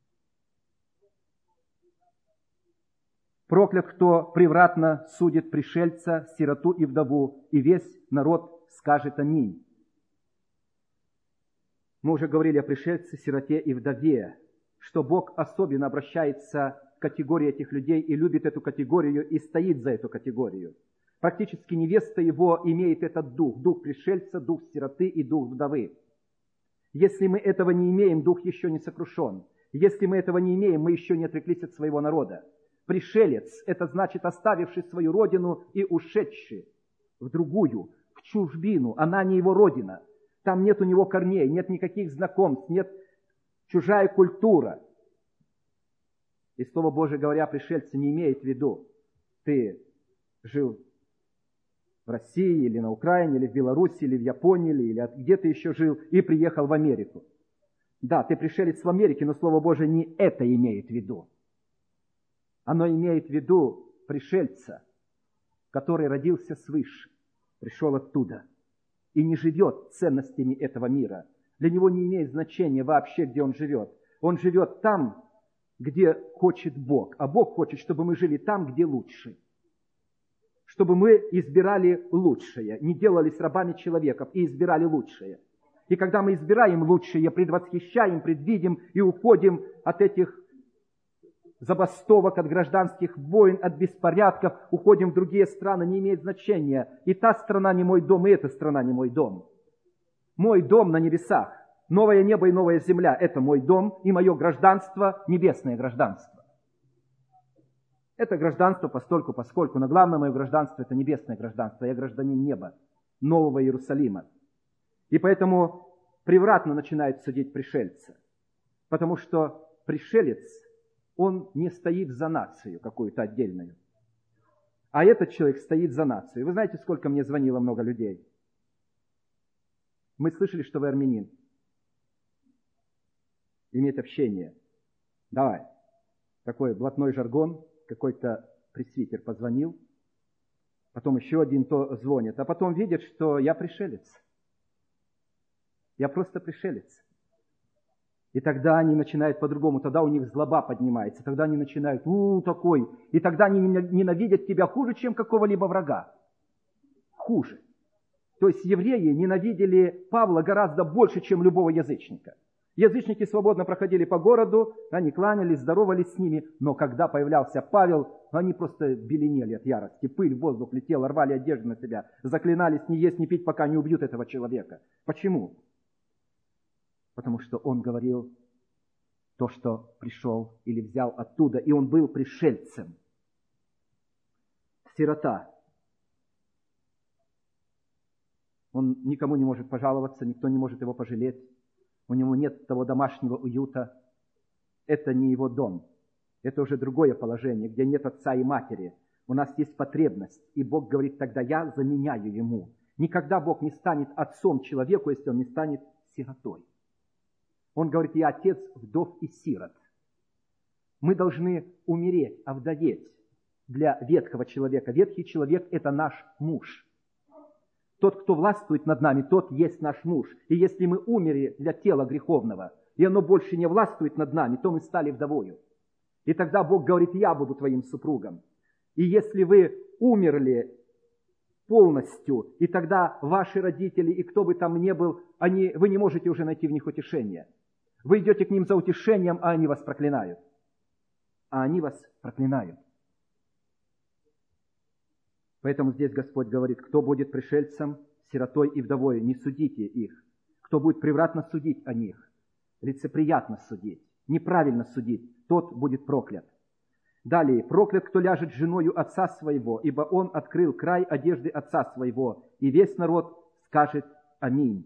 Проклят, кто превратно судит пришельца, сироту и вдову, и весь народ скажет аминь. Мы уже говорили о пришельце, сироте и вдове, что Бог особенно обращается к категории этих людей и любит эту категорию и стоит за эту категорию. Практически невеста его имеет этот дух, дух пришельца, дух сироты и дух вдовы. Если мы этого не имеем, дух еще не сокрушен. Если мы этого не имеем, мы еще не отреклись от своего народа. Пришелец – это значит оставивший свою родину и ушедший в другую, в чужбину. Она не его родина. Там нет у него корней, нет никаких знакомств, нет чужая культура. И Слово Божие, говоря о пришельце, не имеет в виду, ты жил в России, или на Украине, или в Беларуси, или в Японии, или где ты еще жил, и приехал в Америку. Да, ты пришелец в Америке, но Слово Божие не это имеет в виду. Оно имеет в виду пришельца, который родился свыше, пришел оттуда и не живет ценностями этого мира. Для него не имеет значения вообще, где он живет. Он живет там, где хочет Бог. А Бог хочет, чтобы мы жили там, где лучше. Чтобы мы избирали лучшее, не делались рабами человеков и избирали лучшее. И когда мы избираем лучшее, предвосхищаем, предвидим и уходим от этих забастовок, от гражданских войн, от беспорядков, уходим в другие страны, не имеет значения. И та страна не мой дом, и эта страна не мой дом. Мой дом на небесах. Новое небо и новая земля – это мой дом, и мое гражданство – небесное гражданство. Это гражданство постольку, поскольку, но главное мое гражданство – это небесное гражданство. Я гражданин неба, Нового Иерусалима. И поэтому превратно начинает судить пришельца. Потому что пришелец, он не стоит за нацию какую-то отдельную. А этот человек стоит за нацию. Вы знаете, сколько мне звонило много людей? Мы слышали, что вы армянин. Иметь общение. Давай. Такой блатной жаргон. Какой-то пресвитер позвонил. Потом еще один то звонит. А потом видит, что я пришелец. Я просто пришелец. И тогда они начинают по-другому, тогда у них злоба поднимается, тогда они начинают, такой, и тогда они ненавидят тебя хуже, чем какого-либо врага. Хуже. То есть евреи ненавидели Павла гораздо больше, чем любого язычника. Язычники свободно проходили по городу, они кланялись, здоровались с ними, но когда появлялся Павел, они просто беленели от ярости, пыль в воздух летела, рвали одежду на себя, заклинались не есть, не пить, пока не убьют этого человека. Почему? Потому что он говорил то, что пришел или взял оттуда, и он был пришельцем. Сирота. Он никому не может пожаловаться, никто не может его пожалеть. У него нет того домашнего уюта. Это не его дом. Это уже другое положение, где нет отца и матери. У нас есть потребность, и Бог говорит, тогда я заменяю ему. Никогда Бог не станет отцом человеку, если он не станет сиротой. Он говорит, я отец вдов и сирот. Мы должны умереть, овдоветь для ветхого человека. Ветхий человек – это наш муж. Тот, кто властвует над нами, тот есть наш муж. И если мы умерли для тела греховного, и оно больше не властвует над нами, то мы стали вдовою. И тогда Бог говорит, я буду твоим супругом. И если вы умерли полностью, и тогда ваши родители, и кто бы там ни был, вы не можете уже найти в них утешения. Вы идете к ним за утешением, а они вас проклинают. А они вас проклинают. Поэтому здесь Господь говорит, кто будет пришельцем, сиротой и вдовой, не судите их. Кто будет превратно судить о них, лицеприятно судить, неправильно судить, тот будет проклят. Далее, проклят, кто ляжет с женою отца своего, ибо он открыл край одежды отца своего, и весь народ скажет аминь.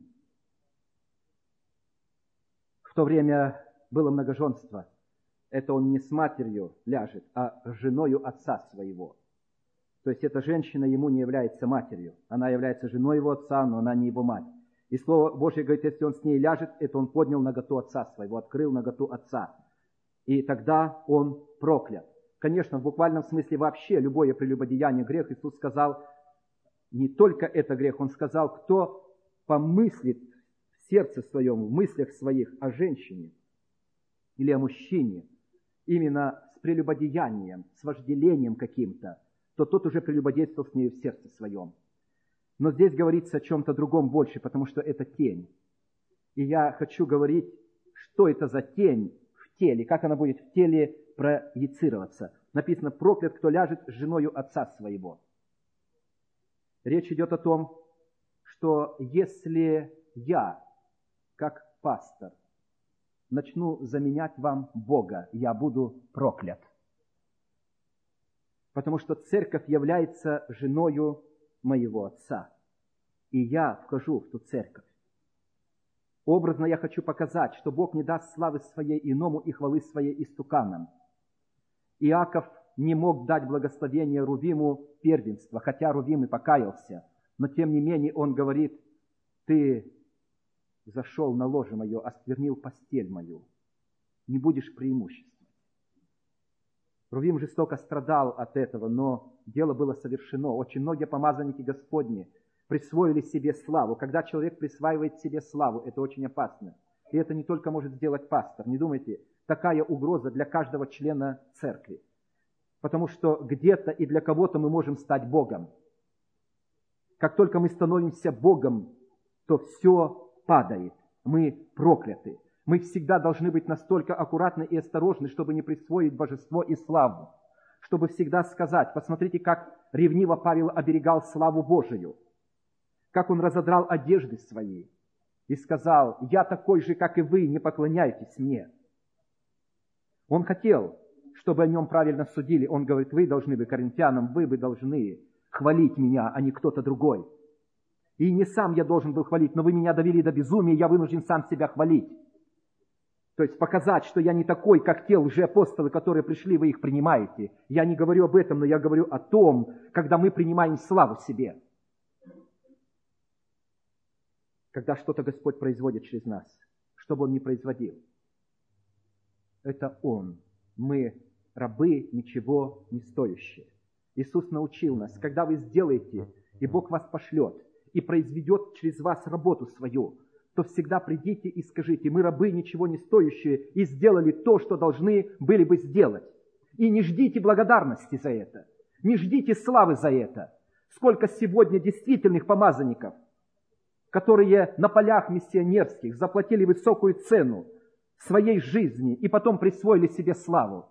В то время было многоженство. Это он не с матерью ляжет, а с женою отца своего. То есть эта женщина ему не является матерью. Она является женой его отца, но она не его мать. И Слово Божье говорит, если он с ней ляжет, это он поднял наготу отца своего, открыл наготу отца. И тогда он проклят. Конечно, в буквальном смысле вообще любое прелюбодеяние грех. Иисус сказал, не только это грех, Он сказал, кто помыслит в сердце своем, в мыслях своих о женщине или о мужчине, именно с прелюбодеянием, с вожделением каким-то, то тот уже прелюбодействовал с ней в сердце своем. Но здесь говорится о чем-то другом больше, потому что это тень. И я хочу говорить, что это за тень в теле, как она будет в теле проецироваться. Написано, проклят, кто ляжет с женою отца своего. Речь идет о том, что если я, как пастор, начну заменять вам Бога, я буду проклят. Потому что церковь является женою моего отца. И я вхожу в ту церковь. Образно я хочу показать, что Бог не даст славы своей иному и хвалы своей истуканам. Иаков не мог дать благословение Рувиму первенства, хотя Рувим и покаялся. Но тем не менее он говорит, ты зашел на ложе мое, осквернил постель мою. Не будешь преимуществовать. Рувим жестоко страдал от этого, но дело было совершено. Очень многие помазанники Господни присвоили себе славу. Когда человек присваивает себе славу, это очень опасно. И это не только может сделать пастор. Не думайте, такая угроза для каждого члена церкви. Потому что где-то и для кого-то мы можем стать Богом. Как только мы становимся Богом, то все падает. Мы прокляты. Мы всегда должны быть настолько аккуратны и осторожны, чтобы не присвоить божество и славу. Чтобы всегда сказать, посмотрите, как ревниво Павел оберегал славу Божию. Как он разодрал одежды свои и сказал, я такой же, как и вы, не поклоняйтесь мне. Он хотел, чтобы о нем правильно судили. Он говорит, вы должны быть коринфянам, вы бы должны хвалить меня, а не кто-то другой. И не сам я должен был хвалить, но вы меня довели до безумия, я вынужден сам себя хвалить. То есть показать, что я не такой, как те лжеапостолы, которые пришли, вы их принимаете. Я не говорю об этом, но я говорю о том, когда мы принимаем славу себе. Когда что-то Господь производит через нас, что бы Он ни производил. Это Он. Мы рабы, ничего не стоящие. Иисус научил нас, когда вы сделаете, и Бог вас пошлет, и произведет через вас работу свою, то всегда придите и скажите, мы рабы, ничего не стоящие, и сделали то, что должны были бы сделать. И не ждите благодарности за это, не ждите славы за это. Сколько сегодня действительных помазанников, которые на полях миссионерских заплатили высокую цену своей жизни и потом присвоили себе славу.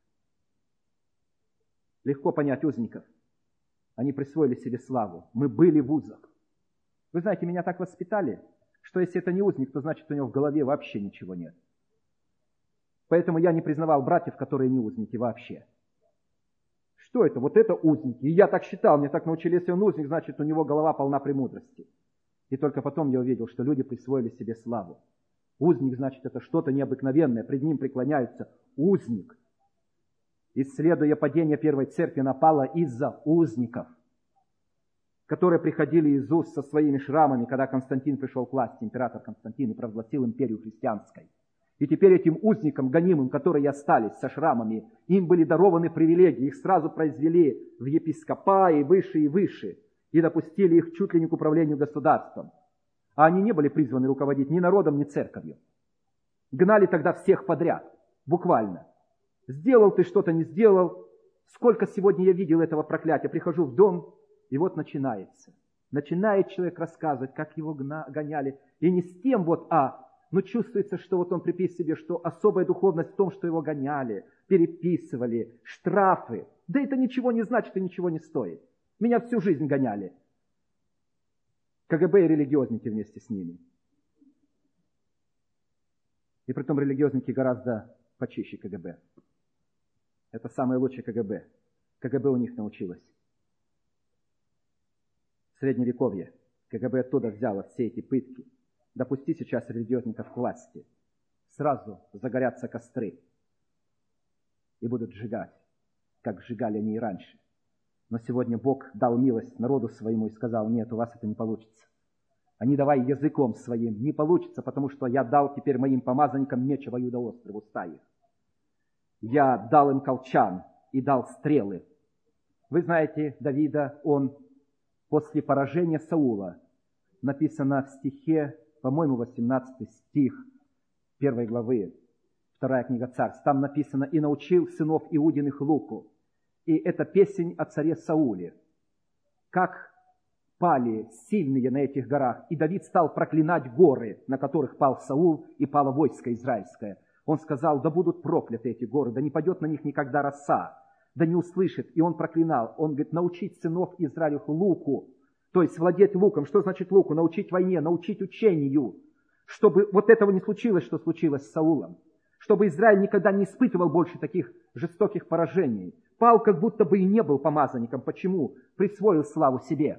Легко понять узников. Они присвоили себе славу. Мы были в узах. Вы знаете, меня так воспитали, что если это не узник, то значит у него в голове вообще ничего нет. Поэтому я не признавал братьев, которые не узники вообще. Что это? Вот это узники. И я так считал, мне так научили, если он узник, значит у него голова полна премудрости. И только потом я увидел, что люди присвоили себе славу. Узник, значит, это что-то необыкновенное, пред ним преклоняются. Узник. Исследуя падение первой церкви, напало из-за узников, которые приходили из уст со своими шрамами, когда Константин пришел к власти, император Константин, и провозгласил империю христианской. И теперь этим узникам, гонимым, которые остались со шрамами, им были дарованы привилегии, их сразу произвели в епископа и выше, и допустили их чуть ли не к управлению государством. А они не были призваны руководить ни народом, ни церковью. Гнали тогда всех подряд, буквально. Сделал ты что-то, не сделал. Сколько сегодня я видел этого проклятия. Прихожу в дом, и вот начинается. Начинает человек рассказывать, как его гоняли. И не с тем вот, а Но чувствуется, что вот он приписывает себе, что особая духовность в том, что его гоняли, переписывали, штрафы. Да это ничего не значит и ничего не стоит. Меня всю жизнь гоняли. КГБ и религиозники вместе с ними. И притом религиозники гораздо почище КГБ. Это самое лучшее КГБ. КГБ у них научилось. В Средневековье КГБ оттуда взяло все эти пытки. Допусти сейчас религиозников к власти. Сразу загорятся костры. И будут сжигать, как сжигали они и раньше. Но сегодня Бог дал милость народу своему и сказал: нет, у вас это не получится. А не давай языком своим, не получится, потому что я дал теперь моим помазанникам меч обоюдоострый в уста их. Я дал им колчан и дал стрелы. Вы знаете Давида, он после поражения Саула, написано в стихе, по-моему, 18 стих 1 главы, 2 книга Царств, там написано: «И научил сынов Иудиных луку». И это песнь о царе Сауле. Как пали сильные на этих горах. И Давид стал проклинать горы, на которых пал Саул и пало войско израильское. Он сказал: да будут прокляты эти горы, да не падет на них никогда роса, да не услышит. И он проклинал. Он говорит: научить сынов Израилевых луку. То есть владеть луком. Что значит луку? Научить войне, научить учению. Чтобы вот этого не случилось, что случилось с Саулом. Чтобы Израиль никогда не испытывал больше таких жестоких поражений. Пал как будто бы и не был помазанником. Почему? Присвоил славу себе.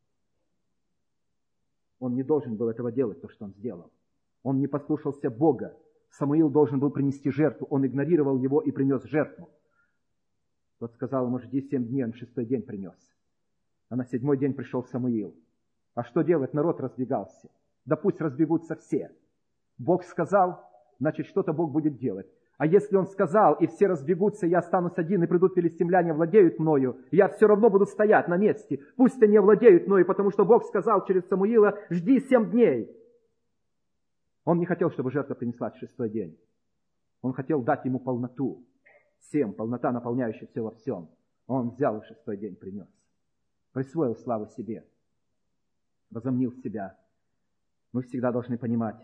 Он не должен был этого делать, то, что он сделал. Он не послушался Бога. Самуил должен был принести жертву. Он игнорировал его и принес жертву. Тот сказал ему: жди 7 дней, он 6-й день принес. А на 7-й день пришел Самуил. А что делать? Народ разбегался. Да пусть разбегутся все. Бог сказал, значит, что-то Бог будет делать. А если Он сказал, и все разбегутся, я останусь один, и придут филистимляне, владеют мною, я все равно буду стоять на месте. Пусть они владеют мною, потому что Бог сказал через Самуила: жди 7 дней. Он не хотел, чтобы жертва принеслась в 6-й день. Он хотел дать ему полноту. 7, полнота, наполняющая все во всем. Он взял и в 6-й день принес. Присвоил славу себе. Возомнил себя. Мы всегда должны понимать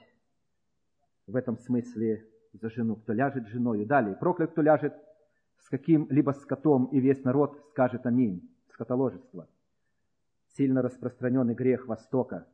в этом смысле за жену, кто ляжет с женою. Далее, проклят, кто ляжет с каким-либо скотом, и весь народ скажет аминь. Скотоложество. Сильно распространенный грех Востока,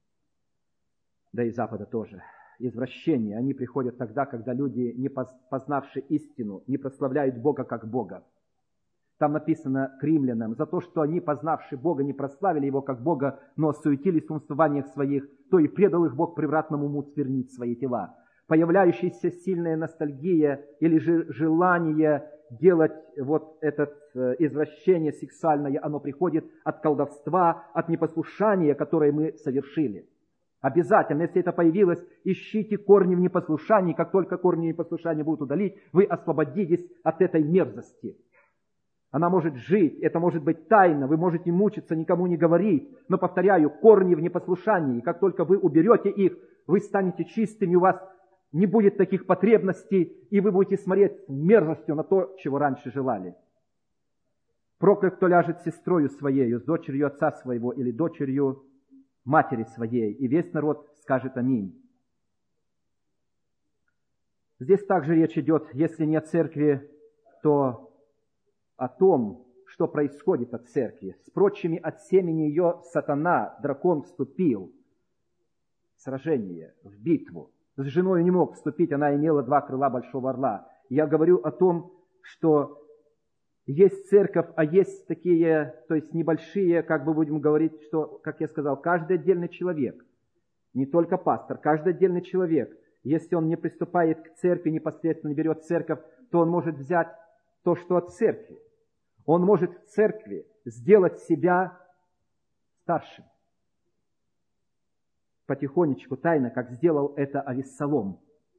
да и Запада тоже. Извращения, они приходят тогда, когда люди, не познавшие истину, не прославляют Бога как Бога. Там написано к римлянам: за то, что они, познавшие Бога, не прославили Его как Бога, но осуетились в умствованиях своих, то и предал их Бог превратному уму сквернить свои тела. Появляющаяся сильная ностальгия или же желание делать вот это извращение сексуальное, оно приходит от колдовства, от непослушания, которое мы совершили. Обязательно, если это появилось, ищите корни в непослушании. Как только корни непослушания будут удалить, вы освободитесь от этой мерзости. Она может жить, это может быть тайна, вы можете мучиться, никому не говорить. Но, повторяю, корни в непослушании. Как только вы уберете их, вы станете чистыми, у вас не будет таких потребностей, и вы будете смотреть с мерзостью на то, чего раньше желали. Проклят, кто ляжет с сестрою своею, с дочерью отца своего или дочерью матери своей, и весь народ скажет аминь. Здесь также речь идет, если не о церкви, то о том, что происходит от церкви. С прочими, от семени ее сатана, дракон, вступил в сражение, в битву. С женой не мог вступить, она имела 2 крыла большого орла. Я говорю о том, что есть церковь, а есть такие, то есть небольшие, как бы будем говорить, что, как я сказал, каждый отдельный человек, не только пастор, каждый отдельный человек, если он не приступает к церкви, непосредственно не берет церковь, то он может взять то, что от церкви. Он может в церкви сделать себя старшим. Потихонечку, тайно, как сделал это Авессалом,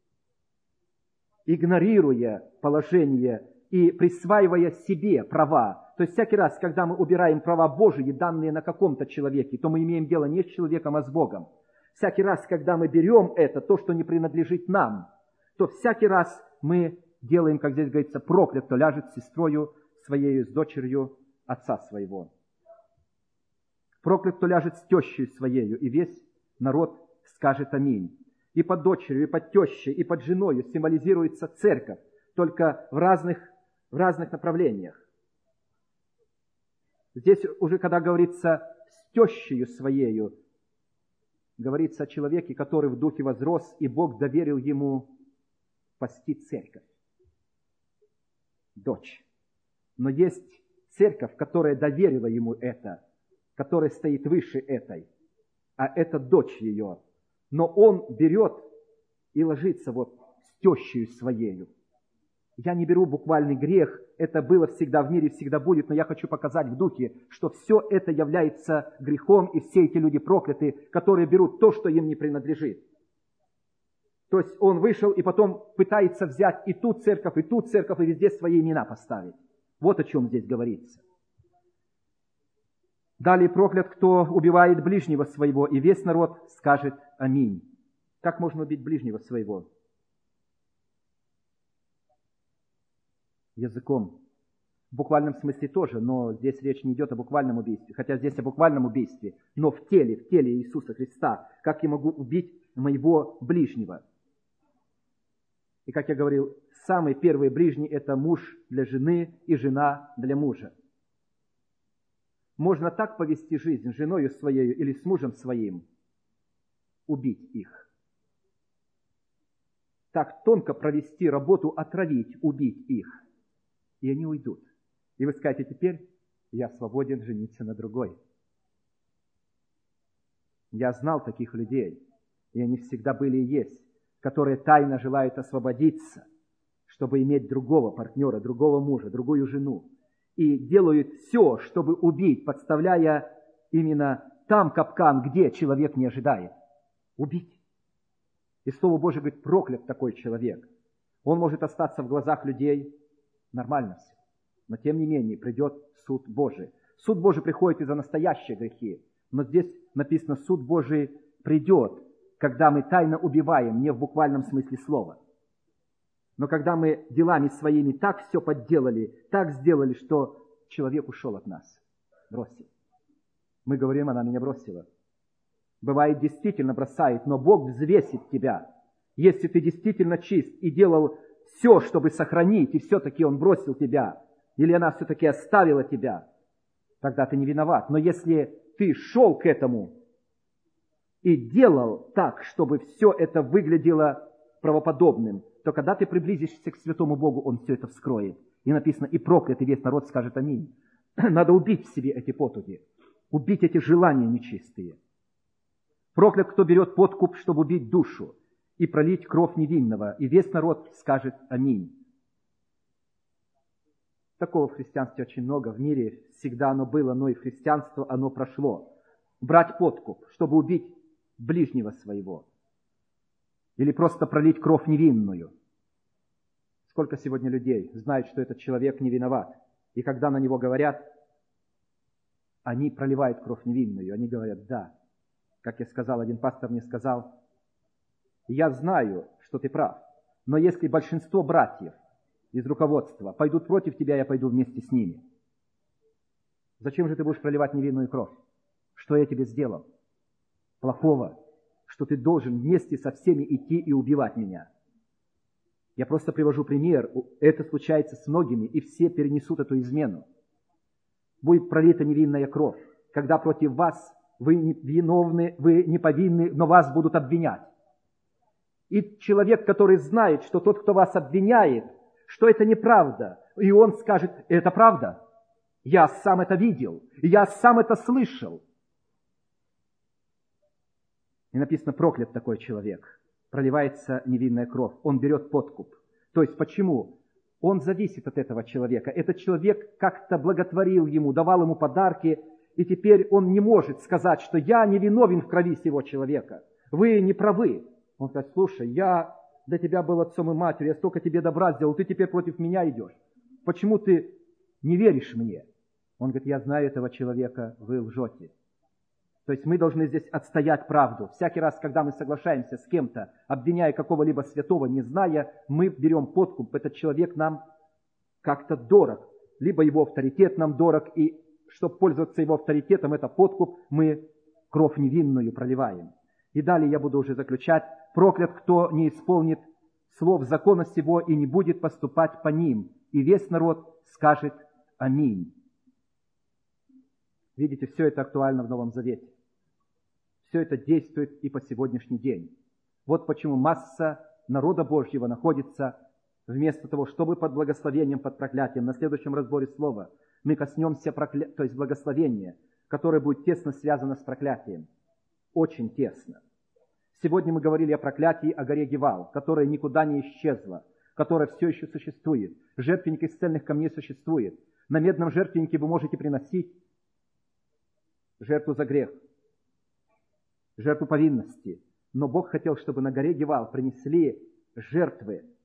игнорируя положение и присваивая себе права. То есть всякий раз, когда мы убираем права Божьи, данные на каком-то человеке, то мы имеем дело не с человеком, а с Богом. Всякий раз, когда мы берем это, то, что не принадлежит нам, то всякий раз мы делаем, как здесь говорится, проклят, кто ляжет с сестрою своей, с дочерью отца своего. Проклят, кто ляжет с тещей своею, и весь народ скажет аминь. и под дочерью, и под тещей, и под женою символизируется церковь, только в разных направлениях. Здесь уже, когда говорится «с тещею своею», говорится о человеке, который в духе возрос, и Бог доверил ему пасти церковь. Дочь. Но есть церковь, которая доверила ему это, которая стоит выше этой, а это дочь ее. Но он берет и ложится вот с тещею своею. Я не беру буквальный грех, это было всегда в мире, всегда будет, но я хочу показать в духе, что все это является грехом, и все эти люди прокляты, которые берут то, что им не принадлежит. То есть он вышел и потом пытается взять и ту церковь, и везде свои имена поставить. Вот о чем здесь говорится. Далее проклят, кто убивает ближнего своего, и весь народ скажет аминь. Как можно убить ближнего своего? Языком. В буквальном смысле тоже, но здесь речь не идет о буквальном убийстве. Хотя здесь о буквальном убийстве, но в теле Иисуса Христа. Как я могу убить моего ближнего? И как я говорил, самый первый ближний – это муж для жены и жена для мужа. Можно так повести жизнь с женою своей или с мужем своим, убить их. Так тонко провести работу, отравить, убить их. И они уйдут. И вы скажете, теперь я свободен жениться на другой. Я знал таких людей, и они всегда были и есть, которые тайно желают освободиться, чтобы иметь другого партнера, другого мужа, другую жену. И делают все, чтобы убить, подставляя именно там капкан, где человек не ожидает. Убить. И Слово Божие говорит, проклят такой человек. Он может остаться в глазах людей нормально все. Но тем не менее придет суд Божий. Суд Божий приходит из-за настоящие грехи. Но здесь написано, суд Божий придет, когда мы тайно убиваем, не в буквальном смысле слова. Но когда мы делами своими так все подделали, так сделали, что человек ушел от нас, бросил. Мы говорим, она меня бросила. Бывает, действительно бросает, но Бог взвесит тебя. Если ты действительно чист и делал все, чтобы сохранить, и все-таки Он бросил тебя, или она все-таки оставила тебя, тогда ты не виноват. Но если ты шел к этому и делал так, чтобы все это выглядело правоподобным, то когда ты приблизишься к святому Богу, Он все это вскроет. И написано, и проклятый весь народ скажет аминь. Надо убить в себе эти потуги, убить эти желания нечистые. Проклят, кто берет подкуп, чтобы убить душу и пролить кровь невинного, и весь народ скажет аминь. Такого в христианстве очень много, в мире всегда оно было, но и в христианство оно прошло. Брать подкуп, чтобы убить ближнего своего. Или просто пролить кровь невинную. Сколько сегодня людей знают, что этот человек не виноват. И когда на него говорят, они проливают кровь невинную. Они говорят, да. Как я сказал, один пастор мне сказал, я знаю, что ты прав, но если большинство братьев из руководства пойдут против тебя, я пойду вместе с ними. Зачем же ты будешь проливать невинную кровь? Что я тебе сделал? Плохого, что ты должен вместе со всеми идти и убивать меня. Я просто привожу пример. Это случается с многими, и все перенесут эту измену. Будет пролита невинная кровь, когда против вас вы не виновны, вы не повинны, но вас будут обвинять. И человек, который знает, что тот, кто вас обвиняет, что это неправда, и он скажет, это правда. Я сам это видел, я сам это слышал. И написано, проклят такой человек. Проливается невинная кровь. Он берет подкуп. То есть почему? Он зависит от этого человека. Этот человек как-то благотворил ему, давал ему подарки, и теперь он не может сказать, что я не виновен в крови сего человека. Вы не правы. Он скажет, слушай, я для тебя был отцом и матерью, я столько тебе добра сделал, ты теперь против меня идешь. Почему ты не веришь мне? Он говорит, я знаю этого человека, вы лжете. То есть мы должны здесь отстоять правду. Всякий раз, когда мы соглашаемся с кем-то, обвиняя какого-либо святого, не зная, мы берем подкуп. Этот человек нам как-то дорог. Либо его авторитет нам дорог, и чтобы пользоваться его авторитетом, это подкуп, мы кровь невинную проливаем. И далее я буду уже заключать. Проклят, кто не исполнит слов закона сего и не будет поступать по ним. И весь народ скажет аминь. Видите, все это актуально в Новом Завете. Все это действует и по сегодняшний день. Вот почему масса народа Божьего находится вместо того, чтобы под благословением, под проклятием. На следующем разборе слова мы коснемся то есть благословения, которое будет тесно связано с проклятием. Очень тесно. Сегодня мы говорили о проклятии, о горе Гивал, которая никуда не исчезла, которая все еще существует. Жертвенник из цельных камней существует. На медном жертвеннике вы можете приносить жертву за грех, жертву повинности. Но Бог хотел, чтобы на горе Гивал принесли жертвы